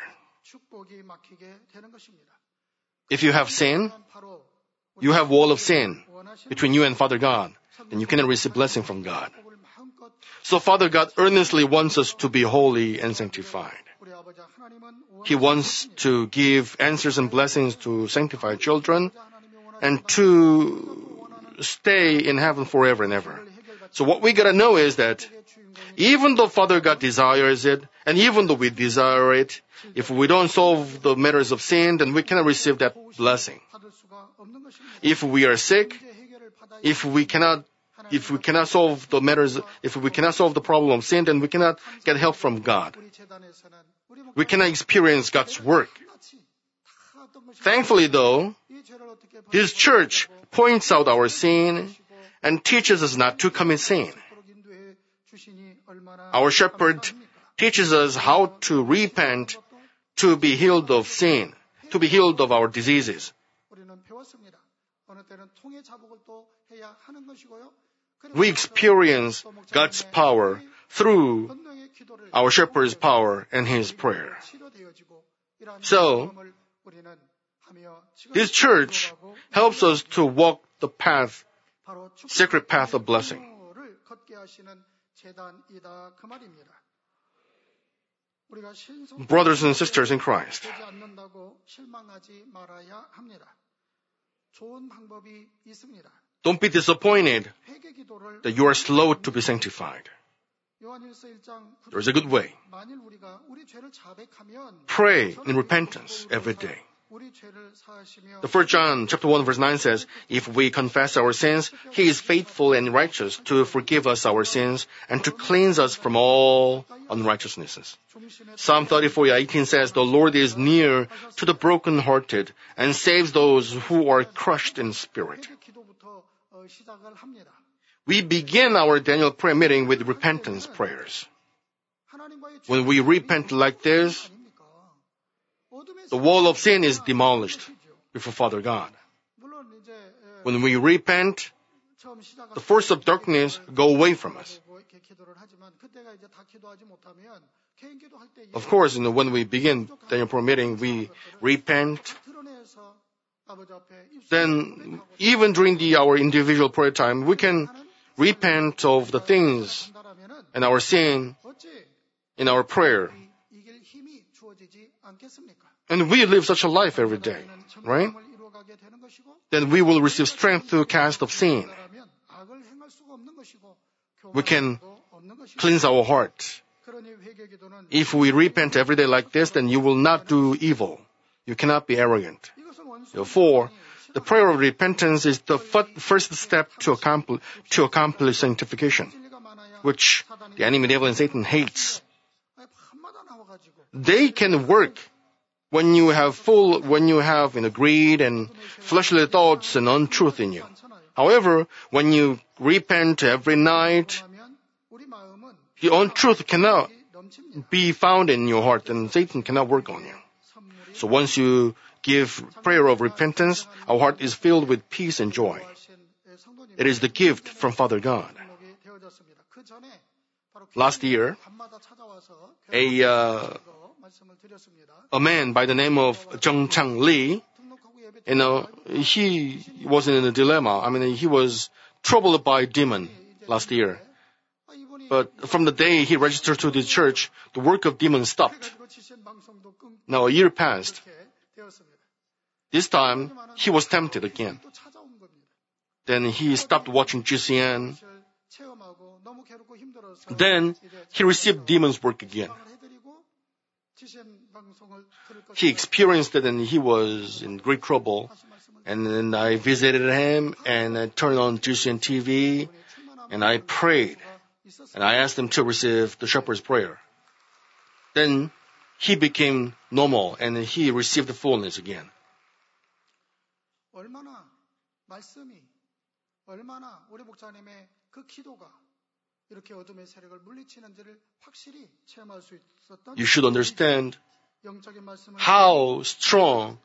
If you have sin, you have wall of sin between you and Father God, then you cannot receive blessing from God. So Father God earnestly wants us to be holy and sanctified. He wants to give answers and blessings to sanctified children and to stay in heaven forever and ever. So what we gotta know is that even though Father God desires it, and even though we desire it, if we don't solve the matters of sin, then we cannot receive that blessing. If we are sick, if we cannot solve the matters, if we cannot solve the problem of sin, then we cannot get help from God. We cannot experience God's work. Thankfully though, this church points out our sin and teaches us not to commit sin. Our shepherd teaches us how to repent, to be healed of sin, to be healed of our diseases. We experience God's power through our shepherd's power and his prayer. So, this church helps us to walk the path, sacred path of blessing. Brothers and sisters in Christ, don't be disappointed that you are slow to be sanctified. There is a good way. Pray in repentance every day. The 1 John chapter 1 verse 9 says, If we confess our sins, he is faithful and righteous to forgive us our sins and to cleanse us from all unrighteousnesses. Psalm 34:18 says, The Lord is near to the brokenhearted and saves those who are crushed in spirit. We begin our Daniel prayer meeting with repentance prayers. When we repent like this, the wall of sin is demolished before Father God. When we repent, the force of darkness go away from us. Of course, when we begin Daniel prayer meeting, we repent. Then, even during our individual prayer time, we can repent of the things and our sin in our prayer. And we live such a life every day, right? Then we will receive strength to cast off sin. We can cleanse our heart. If we repent every day like this, then you will not do evil. You cannot be arrogant. Therefore, the prayer of repentance is the first step to accomplish sanctification, which the enemy devil and Satan hates. They can work when you have greed and fleshly thoughts and untruth in you. However, when you repent every night, the untruth cannot be found in your heart and Satan cannot work on you. So once you give prayer of repentance, our heart is filled with peace and joy. It is the gift from Father God. Last year, a man by the name of Jung Chang Lee, he was in a dilemma. He was troubled by a demon last year. But from the day he registered to the church, the work of demons stopped. Now a year passed. This time, he was tempted again. Then he stopped watching GCN. Then he received demons' work again. He experienced it and he was in great trouble. And then I visited him and I turned on GCN TV and I prayed. and I asked him to receive the shepherd's prayer. Then he became normal and he received the fullness again. 얼마나 말씀이 얼마나 우리 목사님의 그 기도가 이렇게 어둠의 세력을 물리치는지를 확실히 체험할 수 있었던 You should understand 영적인 말씀을 how strong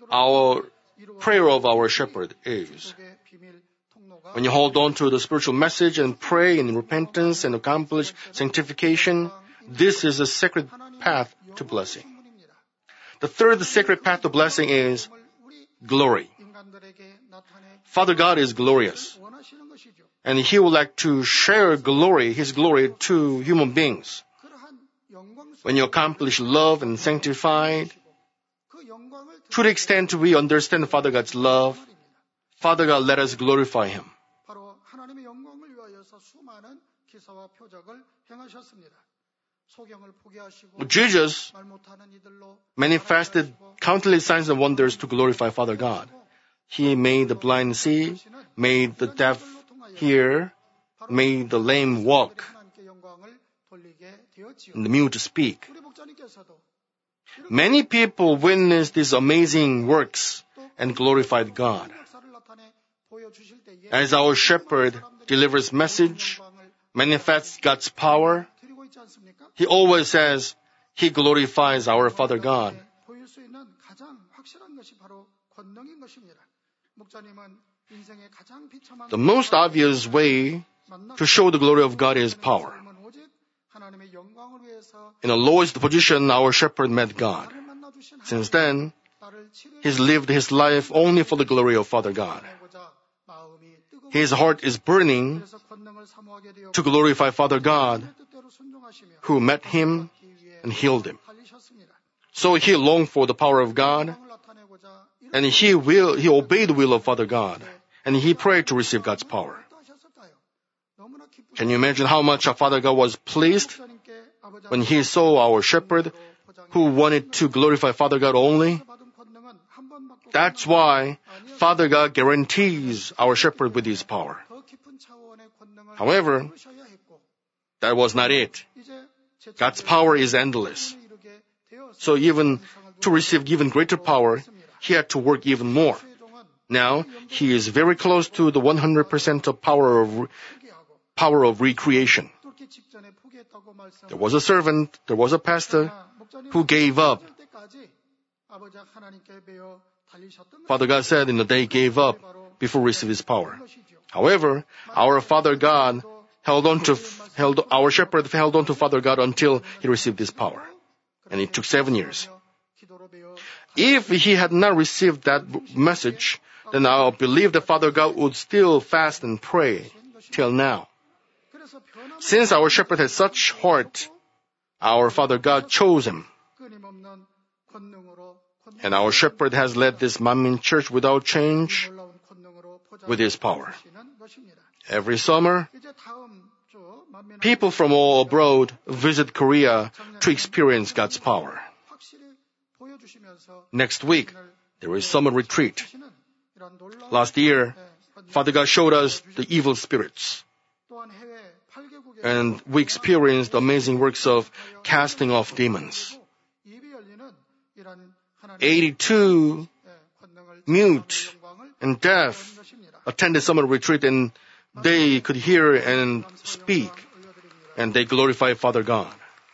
our prayer of our shepherd is. 기독의 비밀 통로가 When you hold on to the spiritual message and pray in repentance and accomplish sanctification, this is a sacred path to blessing. 충분입니다. The third sacred path to blessing is 우리 glory. 인간들에게 나타내 Father God is glorious, 원하시는 것이죠. and He would like to share glory, His glory to human beings. 그러한 영광 When you accomplish love and sanctified, 그 영광을 to the extent we understand Father God's love, Father God let us glorify Him. 바로 하나님의 영광을 위하여서 수많은 기사와 표적을 행하셨습니다. 소경을 포기하시고 Jesus 말 못하는 이들로 manifested countless signs and wonders to glorify Father God. He made the blind see, made the deaf hear, made the lame walk, 하나님께 영광을 돌리게 되었지요. and the mute speak. 우리 목자님께서도 Many people witnessed these amazing works and glorified God. 역사를 나타내 보여주실 때에 As our shepherd delivers message, manifests God's power, 드리고 있지 않습니까? he always says he glorifies our Father God. 보일 수 있는 가장 확실한 것이 바로 권능인 것입니다. 목자님은 인생의 가장 비참한 The most obvious way to show the glory of God is power. 오직 하나님의 영광을 위해서 In the lowest position, our shepherd met God. 나를 만나 주신 Since then, 나를 치료해 he's lived his life only for the glory of Father God. 보자 마음이 뜨거워 His heart is burning 그래서 권능을 사모하게 되어 to glorify Father God, 뜻대로 순종하시며 who met him 위에 and healed him. 달리셨습니다. So he longed for the power of God, 영광을 나타내고자 and he obeyed the will of Father God, and he prayed to receive God's power. 또 하셨을까요? 너무나 기쁘 Can you imagine how much our Father God was pleased 목자님께 아버지 when he saw our shepherd who wanted to glorify Father God only? 받은 권능은 한 번 받고 That's why Father God guarantees our shepherd with his power. 더 깊은 차원의 권능을 However, 부르셔야 했고 that was not it. 이제 제 God's power is endless. 이루게 되었습니다. So even to receive even greater power, he had to work even more. 최종은 Now, he is very close to the 100% of power of recreation. 뚫기 직전에 포기했다고 말씀. There was a servant, there was a pastor who gave up. 때까지 아버지 하나님께 배워 달리셨던 Father God said in the day he gave up before receiving his power. However, our Father God our shepherd held on to Father God until he received his power. And it took 7 years. 기도로 배워 If he had not received that message, then I believe that Father God would still fast and pray till now. 그래서 변함 Since our shepherd had such heart, our Father God chose him. 끊임없는 권능으로 And our shepherd has led this Manmin church without change 놀라운 권능으로 with his power. 포장하시는 것입니다. Every summer, 이제 다음 주 만민의 people from all abroad visit Korea to experience God's power. 확실히 보여주시면서 Next week, there is summer retreat. 하시는 이런 놀라운 Last year, 권능, Father God showed us the evil spirits, 또한 해외 8개국에 and we experienced the amazing works of casting off demons. 입이 열리는 이런 하나님의 82 권능을 mute 영광을 and deaf 것입니다. attended summer retreat, and they could hear and speak, and they glorified Father God.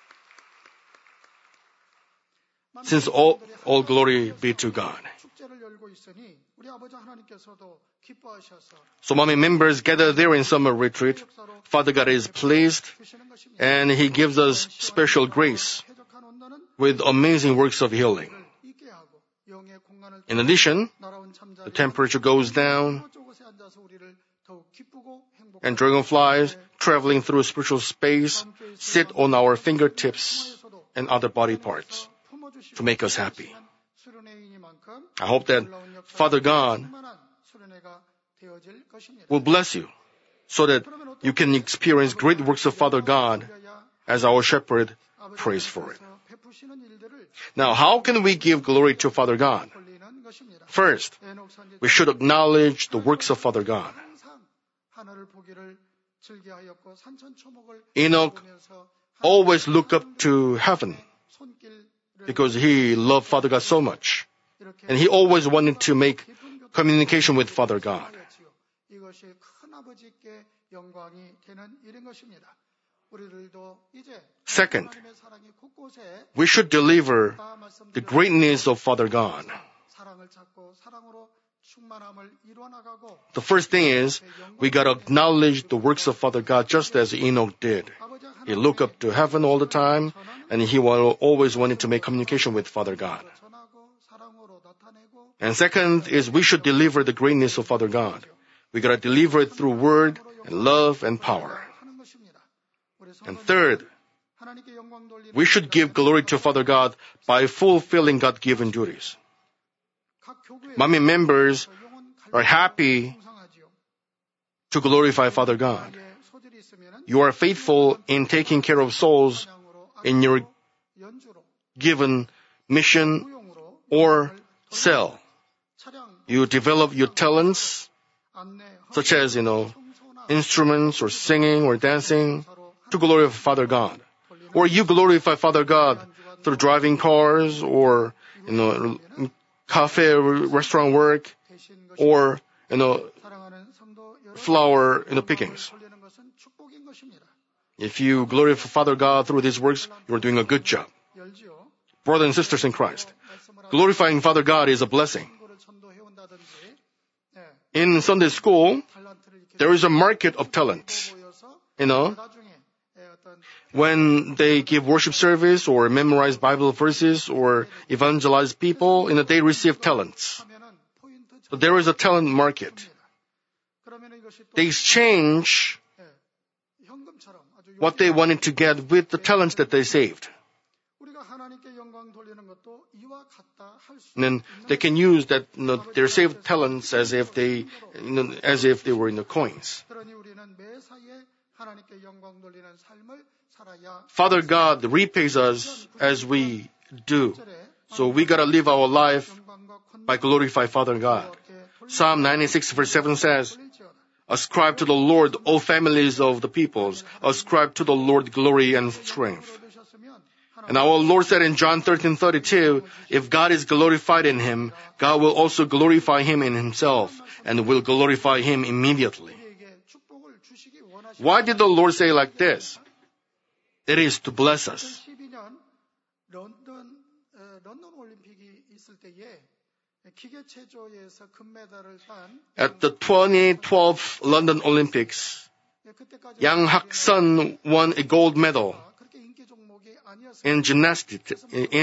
Since all glory be to God. 축제를 열고 있으니 우리 아버지 하나님께서도 기뻐하셔서 So many members gather there in summer retreat. Father God is pleased, 주시는 것입니다. and He gives us special grace 쾌적한 온난은 with amazing works of healing. 있게 하고 영의 공간을 In addition, 날아온 참자들이 the temperature goes down, 저곳에 앉아서 우리를 더욱 기쁘고 행복하게 and dragonflies traveling through spiritual space sit on our fingertips and other body parts to make us happy. I hope that Father God will bless you so that you can experience great works of Father God as our shepherd prays for it. Now, how can we give glory to Father God? First, we should acknowledge the works of Father God. 즐겨하였고 산천초목을 Enoch 보면서 always looked up to heaven 손길을 because he loved Father God so much. 이렇게 And he always wanted to make communication with Father God. 하였지요. 이것이 큰 아버지께 영광이 되는 일인 것입니다. 우리들도 이제 Second, 하나님의 사랑이 곳곳에 we should deliver 다 the 말씀드렸듯이 greatness of Father God. 사랑을 찾고 사랑으로 충만함을 이루어 나가고 The first thing is, we gotta acknowledge the works of Father God just as Enoch did. 아버지 He looked up to heaven all the time, and he always wanted to make communication with Father God. 전하고 사랑으로 나타내고 And second is, we should deliver the greatness of Father God. We gotta deliver it through word and love and power. 하는 것입니다. 우리 And 성도님, third, 하나님께 영광 돌리는 we should give glory to Father God by fulfilling God-given duties. 각 교구에 Mami members 영혼 are happy 풍성하지요. to glorify Father God. 예, 소질이 있으면은 You are faithful in taking care of souls 찬양으로, in your 악기로, 연주로, given mission 무용으로 or 영광을 cell. 차량, You develop your talents, 안내, such as, 청소나 instruments or singing or dancing, 사로 to glorify Father God. Or you glorify Father God through driving cars or, cafe or restaurant work 대신 것이 or, 사랑하는 성도 여러분 flower, pickings. 돌리는 것은 축복인 것입니다. If you glorify Father God through these works, you're doing a good job. 열지요. Brothers and sisters in Christ, 말씀을 하고 glorifying Father God is a blessing. 친구를 전도해 온다든지 예, In Sunday school, 탤런트를 이렇게 there is a market of talent. 보여서 나중에 어떤 When they give worship service or memorize Bible verses or evangelize people, they receive talents. 하면은 포인트 So there is a talent market. 그러면 이것이 또 They exchange 현금처럼 아주 what they wanted to get with the talents that they saved. 우리가 하나님께 영광 돌리는 것도 이와 같다 할 수 And then they can use that their saved talents as if they were in the coins. 그러니 우리는 매사에 하나님께 영광 돌리는 삶을 살아야 Father God repays us as we do. So we gotta live our life 영광과 by glorify Father God. Psalm 96 verse 7 says, Ascribe to the Lord, O families of the peoples. Ascribe to the Lord glory and strength. And our Lord said in John 13:32, if God is glorified in him, God will also glorify him in himself and will glorify him immediately. Why did the Lord say like this? It is to bless us. 2012년 런던 올림픽이 있을 때에 기계 체조에서 금메달을 딴 At the 2012 London Olympics, 그때까지 Yang Hak-sun won a gold medal 그렇게 인기 종목이 아니었어요. in gymnastics.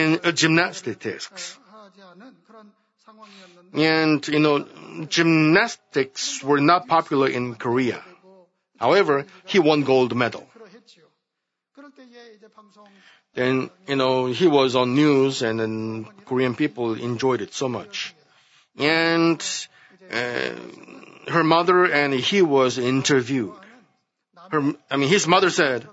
하지 않은 그런 상황이었는데 And, gymnastics were not popular in Korea. However, he won gold medal. 그러했지요. 그럴 때에 이제 방송 Then, he was on news and then Korean people enjoyed it so much. And her mother and he was interviewed. His mother said,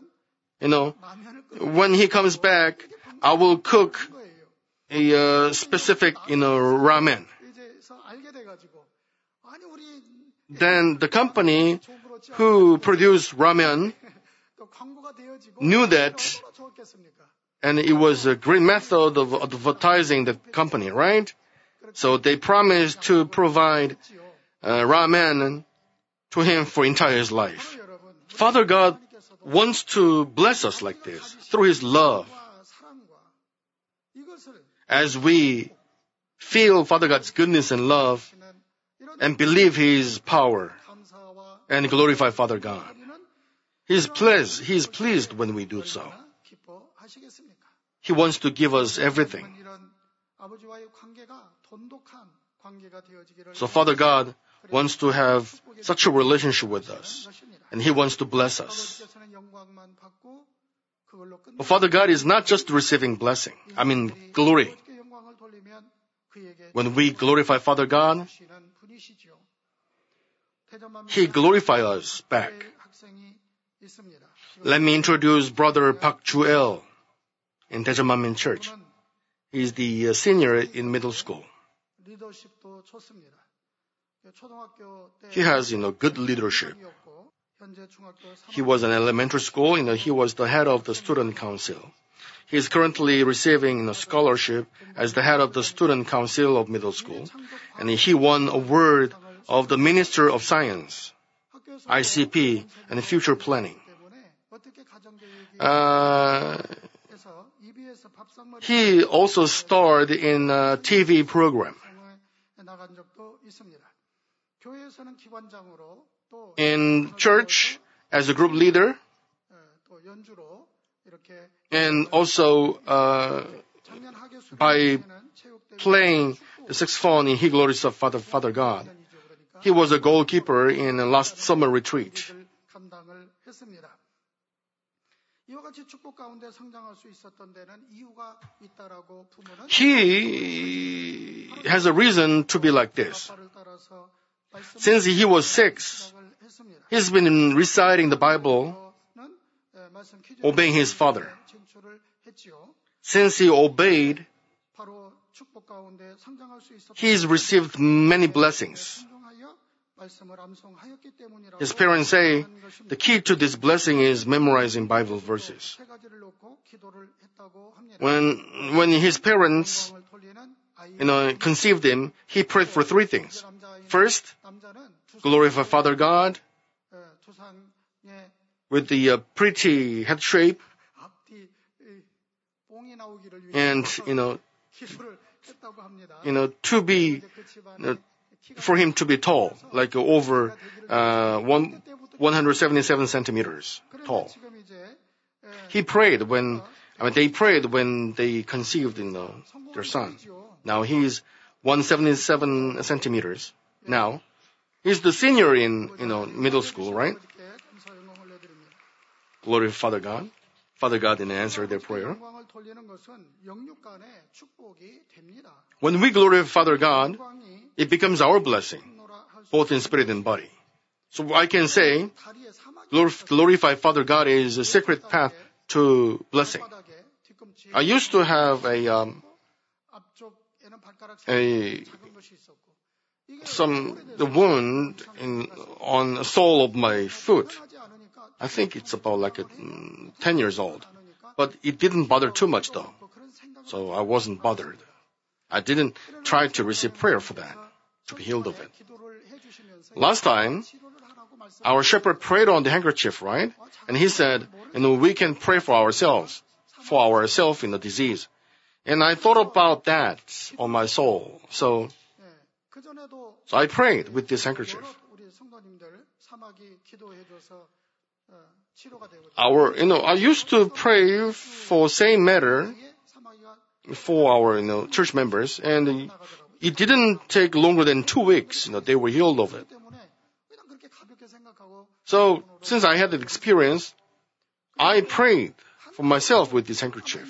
when he comes back, I will cook a specific, ramen. 이제서 알게 돼가지고 아니 우리 Then the company who produced ramen 또 광고가 되어지고 knew that, 얼마나 좋았겠습니까? and it was a great method of advertising the company, right? So they promised to provide ramen to him for entire his life. 여러분 Father God wants to bless us like this, through his love. 사랑과 이것을 As we feel Father God's goodness and love 이런 and believe his power 감사와 and glorify Father God. 우리는 He is pleased when we do so. 기뻐하시겠습니까? He wants to give us everything. 이런 아버지와의 관계가 돈독한 관계가 되어지기를 So Father God wants to have such a relationship with us, and he wants to bless us. 아버지께서는 영광만 받고 그걸로 끝내 But Father God is not just receiving blessing, glory. 아버지께 영광을 돌리면 그에게 When we glorify Father God, 주시는 분이시죠. 대전만 he glorifies us back. 학생이 있습니다. Let me introduce Brother Park Ju-el in Daejeonmanmin Church. 그는 He's the senior in middle school. 리더십도 좋습니다. 초등학교 때 He has, good leadership. 이었고 He was in elementary school. He was the head of the student council. He is currently receiving a scholarship as the head of the student council of middle school. And he won award of the Minister of Science, ICP, and Future Planning. He also starred in a TV program. In church, as a group leader, and also by playing the saxophone in He Glories of Father God. He was a goalkeeper in the last summer retreat. He has a reason to be like this. Since he was 6, he's been reciting the Bible, obeying his father. Since he obeyed, he's received many blessings. His parents say the key to this blessing is memorizing Bible verses. When his parents, conceived him, he prayed for 3 things. First, glorify Father God with the pretty head shape, and to be for him to be tall, like over 177 centimeters tall. They prayed when they conceived their son. Now he's 177 centimeters. Now he's the senior in middle school, right? Glory to Father God. Father God didn't answer their prayer. When we glorify Father God, it becomes our blessing, both in spirit and body. So I can say, glorify Father God is a secret path to blessing. I used to have the wound on the sole of my foot. I think it's about 10 years old. But it didn't bother too much though. So I wasn't bothered. I didn't try to receive prayer for that, to be healed of it. Last time, our shepherd prayed on the handkerchief, right? And he said, we can pray for ourselves in the disease. And I thought about that on my soul. So I prayed with this handkerchief. I used to pray for same matter for our, church members, and it didn't take longer than 2 weeks. They were healed of it. So, since I had that experience, I prayed for myself with this handkerchief.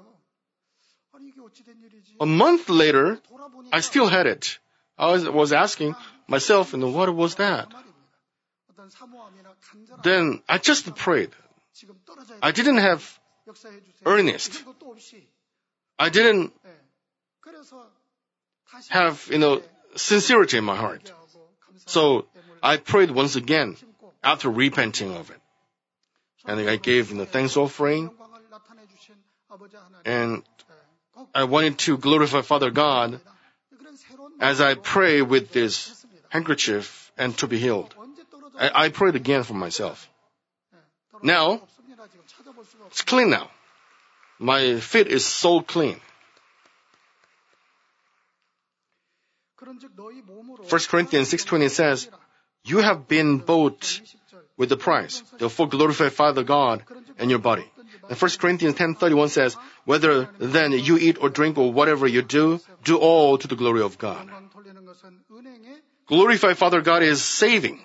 A month later, I still had it. I was asking myself, what was that? Then I just prayed. I didn't have earnest. I didn't have, sincerity in my heart. So I prayed once again after repenting of it. And I gave thanks offering. And I wanted to glorify Father God as I pray with this handkerchief and to be healed. I prayed again for myself. Now, it's clean now. My feet is so clean. 1 Corinthians 6:20 says, you have been bought with the price. Therefore glorify Father God and your body. And 1 Corinthians 10:31 says, whether then you eat or drink or whatever you do all to the glory of God. Glorify Father God is saving.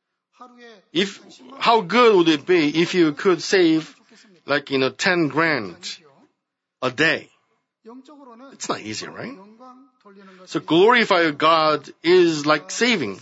How good would it be if you could save 10 grand a day? It's not easy, right? So glorify God is like saving.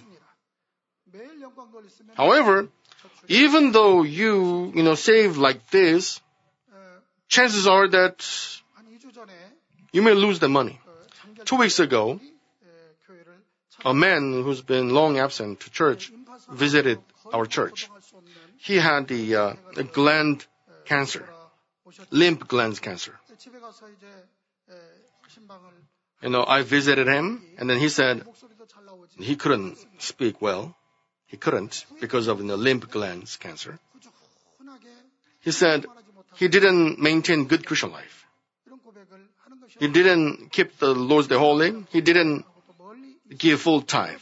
However, even though you save like this, chances are that you may lose the money. 2 weeks ago, a man who's been long absent to church visited our church. he had the gland cancer, lymph gland cancer. 집에 가서 이제 신방을 I visited him, and then he said 목소리도 잘 나오지. he couldn't speak well. He couldn't because of the lymph glands cancer. 꾸준하게 He said he didn't maintain good Christian life. 이런 고백을 하는 것이 He didn't keep the Lord's Day holy. He didn't 또 멀리 give full tithe.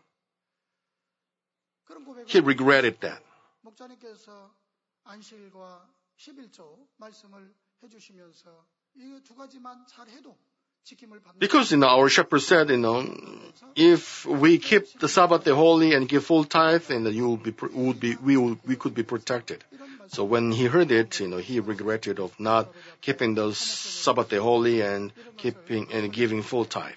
그런 고백을 He regretted that. 목사님께서 안식일과 11조 말씀을 해주시면서 이 두 가지만 잘 해도 지킴을 받는 Because, our shepherd said, if we keep the Sabbath day holy and give full tithe, then we could be protected. So when he heard it, he regretted of not keeping the Sabbath day holy and giving full tithe.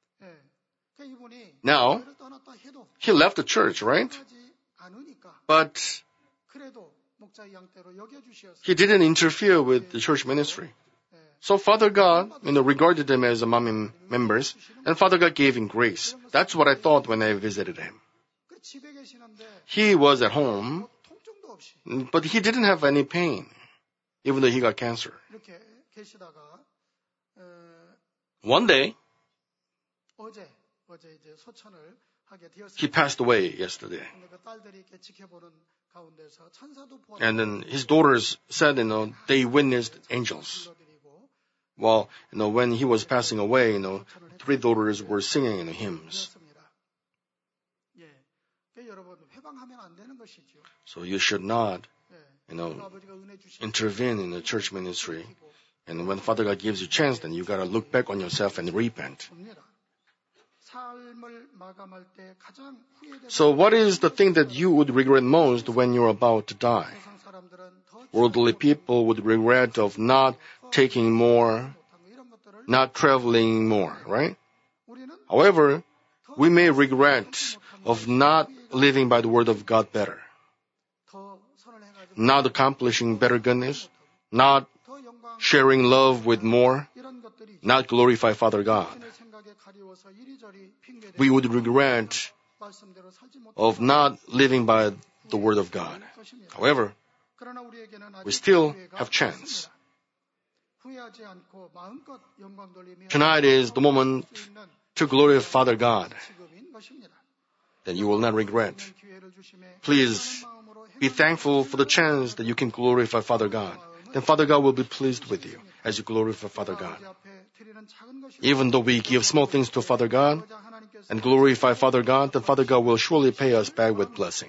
그 이분이 Now, 교회를 떠났다 해도 he left the church, right? 하지 않으니까 But 그래도 목자의 양떼로 여겨주시었어요. he didn't interfere with the church ministry. So Father God, regarded them as among members, and Father God gave him grace. That's what I thought when I visited him. 그 집에 계시는데 He was at home, 통증도 없이 but he didn't have any pain, even though he got cancer. 이렇게 계시다가 One day, 어제 이제 소천을 하게 되었습니다. he passed away yesterday. 근데 그 딸들이 이렇게 지켜보는 가운데서 천사도 보았고 And then his daughters said, they witnessed angels. 불러드리고 Well, when he was passing away, three daughters were singing hymns. 그렇습니다. 예, 그 여러분 회방하면 안 되는 것이죠. So you should not, 예, 아버지가 은혜 주신 intervene in the church ministry. And when Father God gives you a chance, then you gotta look back on yourself and repent. 겁니다. 삶을 마감할 때 가장 후회되는 So what is the thing that you would regret most when you're about to die? 세상 사람들은 더 Worldly people would regret of not taking more, 못한 거 이런 것들을 not traveling more, right? 우리는 However, we may regret of not living by the word of God better, 더 선을 해가지고 not accomplishing better goodness, not 더 영광 sharing love with more, 이런 것들이 not glorify Father God. 자신의 생각에 가리워서 이리저리 핑계대고 We would regret 말씀대로 살지 못한 of not living by the word of God. 것입니다. However, 그러나 우리에게는 아직 we still 기회가 have chance. 있습니다. 후회하지 않고 마음껏 영광 돌리며 Tonight is the moment 수 있는 to glorify Father God. 지금인 것입니다. Then you will not regret. 기회를 주심에 Please 마음으로 be thankful for the chance that you can glorify Father God. Then Father God will be pleased with you as you glorify Father God. 아버지 앞에 드리는 작은 것이 Even though we give small things to Father God 아버지 하나님께서 and glorify Father God, then Father God will surely pay us back with blessing.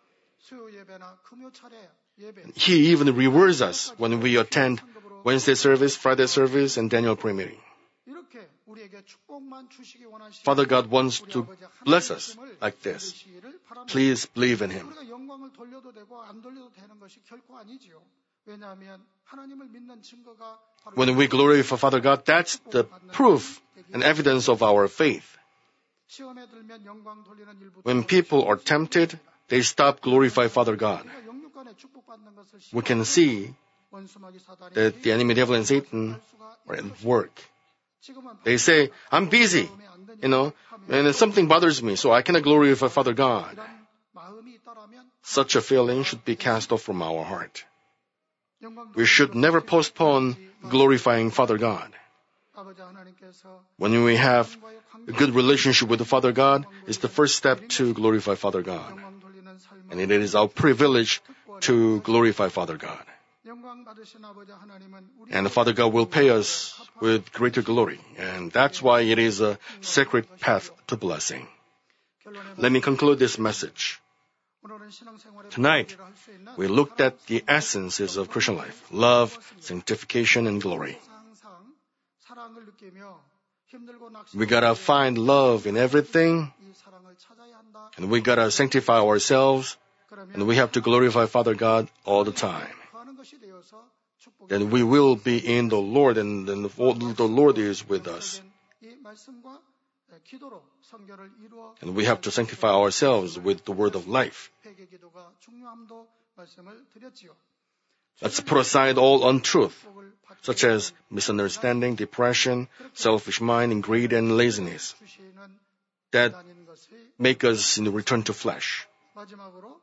수요 예배나 금요 차례 예배 He even rewards us when we attend Wednesday service, Friday service, and Daniel prayer meeting. 이렇게 우리에게 축복만 주시기 원하시는 Father God wants to bless us like this. 믿으시기를 바랍니다. Please believe in Him. 우리가 영광을 돌려도 되고 안 돌려도 되는 것이 결코 아니지요. 왜냐하면 하나님을 믿는 증거가 바로 When we glorify Father God, that's the proof and evidence of our faith. 시험에 들면 영광 돌리는 일부터 When people are tempted, they stop glorifying Father God. 우리가 영육간에 축복받는 것을 We can see 원수마귀 사단이 that the enemy devil and Satan 할 수가 are 있는 at work. 지금은 They say, I'm busy, and something bothers me, so I cannot glorify Father God. 이런 마음이 있다라면 Such a feeling should be cast off from our heart. 영광 We should never postpone glorifying Father God. 아버지 하나님께서 When we have a good relationship with the Father God, it's the first step to glorify Father God. 영광 돌리는 삶을 And it is our privilege to glorify Father God. 영광 받으신 아버지 하나님은 우리 And the Father God will pay us with greater glory. And that's why it is a sacred path to blessing. 결론에 Let me conclude this message. 오늘은 신앙생활의 Tonight, 분위기를 할수 있는 we looked at the essences of Christian life: love, sanctification, and glory. 항상 사랑을 느끼며 힘들고 We gotta find love in everything, 이 사랑을 찾아야 한다. and we gotta sanctify ourselves, 그러면 and we have to glorify Father God all the time. 하는 것이 되어서 축복이 Then we will be in the Lord, and then the Lord is with us. 이 말씀과 기도로 성결을 이루어 And we have to sanctify ourselves with the word of life. 회개 기도가 중요함도 말씀을 드렸지요. Let's put aside all untruth, 축복을 받기 such as misunderstanding, depression, selfish mind, and greed and laziness, 주시는 that 하나님 것이 make us return to flesh. 마지막으로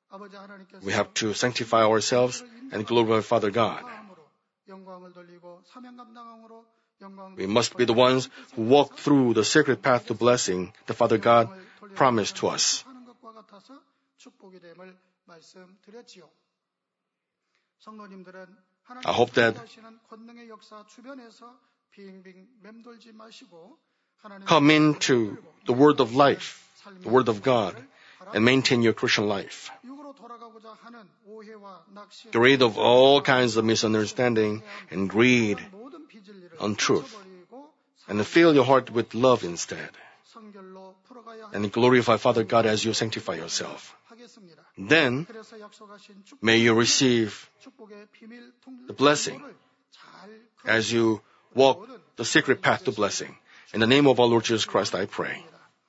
아버지 하나님께서 We have to sanctify ourselves and glorify Father God. 영광을 돌리고 사명 감당함으로 영광을 We must be the ones who walk through the sacred path to blessing the Father God promised to us. 하는 것과 같아서 축복이 됨을 말씀드렸지요. 성도님들은 I hope that 하시는 권능의 역사 주변에서 빙빙 맴돌지 마시고 come into the word of life, the word of God, and maintain your Christian life. 육으로 돌아가고자 하는 오해와 낙심, Get rid of all kinds of misunderstanding and greed, 모든 비진리를 untruth, 버리고 and fill your heart with love instead, 성결로 풀어가야 and glorify Father God as you sanctify yourself. 하겠습니다. Then 그래서 약속하신 축복, may you receive 축복의 비밀 the blessing as you walk the sacred path to blessing. In the name of our Lord Jesus Christ, I pray.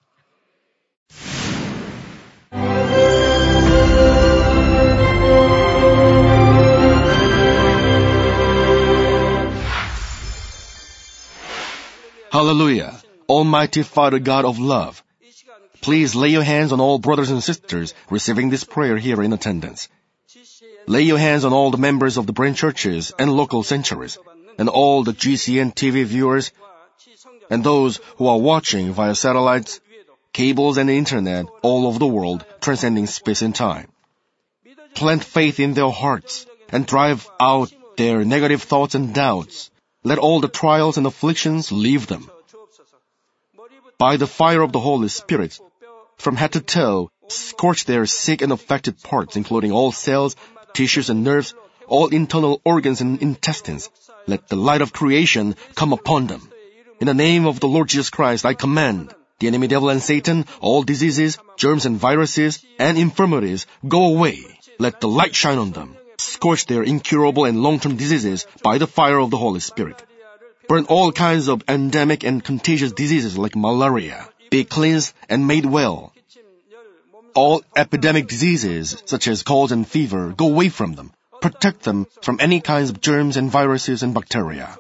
Hallelujah. Almighty Father God of love, please lay your hands on all brothers and sisters receiving this prayer here in attendance. Lay your hands on all the members of the branch churches and local sanctuaries, and all the GCN TV viewers, and those who are watching via satellites, cables, and internet all over the world, transcending space and time. Plant faith in their hearts and drive out their negative thoughts and doubts. Let all the trials and afflictions leave them. By the fire of the Holy Spirit, from head to toe, scorch their sick and affected parts, including all cells, tissues and nerves, all internal organs and intestines. Let the light of creation come upon them. In the name of the Lord Jesus Christ, I command the enemy devil and Satan, all diseases, germs and viruses, and infirmities, go away. Let the light shine on them. Scorch their incurable and long-term diseases by the fire of the Holy Spirit. Burn all kinds of endemic and contagious diseases like malaria. Be cleansed and made well. All epidemic diseases, such as colds and fever, go away from them. Protect them from any kinds of germs and viruses and bacteria.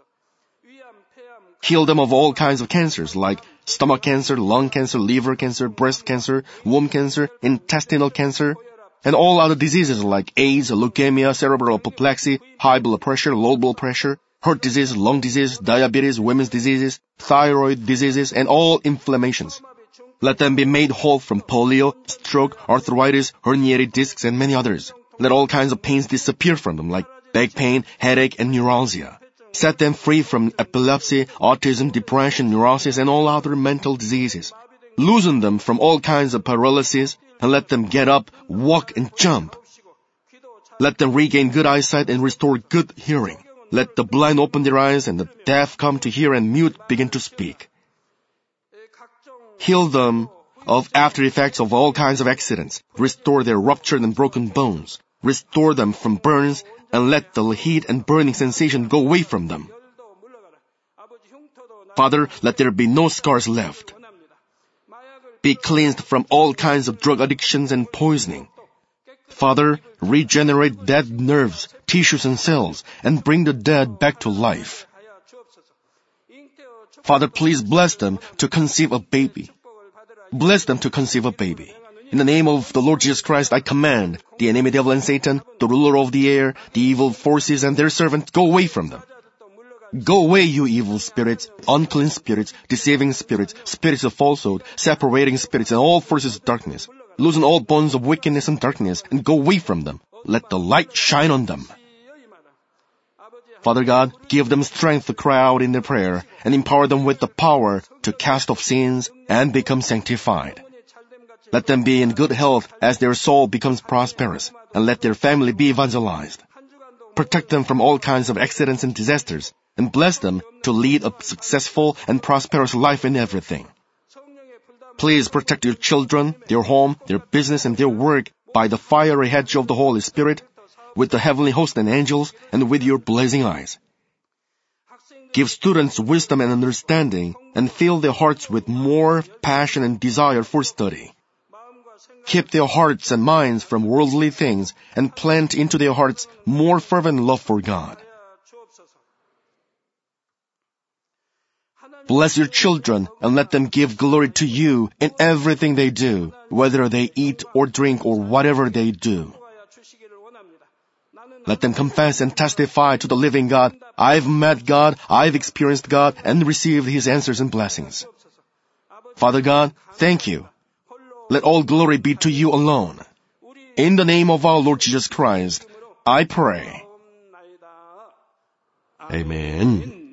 Heal them of all kinds of cancers like stomach cancer, lung cancer, liver cancer, breast cancer, womb cancer, intestinal cancer, and all other diseases like AIDS, leukemia, cerebral apoplexy, high blood pressure, low blood pressure, heart disease, lung disease, diabetes, women's diseases, thyroid diseases, and all inflammations. Let them be made whole from polio, stroke, arthritis, herniated discs, and many others. Let all kinds of pains disappear from them like back pain, headache, and neuralgia. Set them free from epilepsy, autism, depression, neurosis, and all other mental diseases. Loosen them from all kinds of paralysis, and let them get up, walk, and jump. Let them regain good eyesight and restore good hearing. Let the blind open their eyes and the deaf come to hear and mute begin to speak. Heal them of after effects of all kinds of accidents. Restore their ruptured and broken bones. Restore them from burns and let the heat and burning sensation go away from them. Father, let there be no scars left. Be cleansed from all kinds of drug addictions and poisoning. Father, regenerate dead nerves, tissues, and cells, and bring the dead back to life. Father, please bless them to conceive a baby. Bless them to conceive a baby. In the name of the Lord Jesus Christ, I command the enemy devil and Satan, the ruler of the air, the evil forces, and their servants, go away from them. Go away, you evil spirits, unclean spirits, deceiving spirits, spirits of falsehood, separating spirits, and all forces of darkness. Loosen all bonds of wickedness and darkness, and go away from them. Let the light shine on them. Father God, give them strength to cry out in their prayer, and empower them with the power to cast off sins and become sanctified. Let them be in good health as their soul becomes prosperous, and let their family be evangelized. Protect them from all kinds of accidents and disasters, and bless them to lead a successful and prosperous life in everything. Please protect your children, their home, their business, and their work by the fiery hedge of the Holy Spirit, with the heavenly host and angels, and with your blazing eyes. Give students wisdom and understanding, and fill their hearts with more passion and desire for study. Keep their hearts and minds from worldly things, and plant into their hearts more fervent love for God. Bless your children and let them give glory to you in everything they do, whether they eat or drink or whatever they do. Let them confess and testify to the living God, I've met God, I've experienced God, and received His answers and blessings. Father God, thank you. Let all glory be to you alone. In the name of our Lord Jesus Christ, I pray. Amen.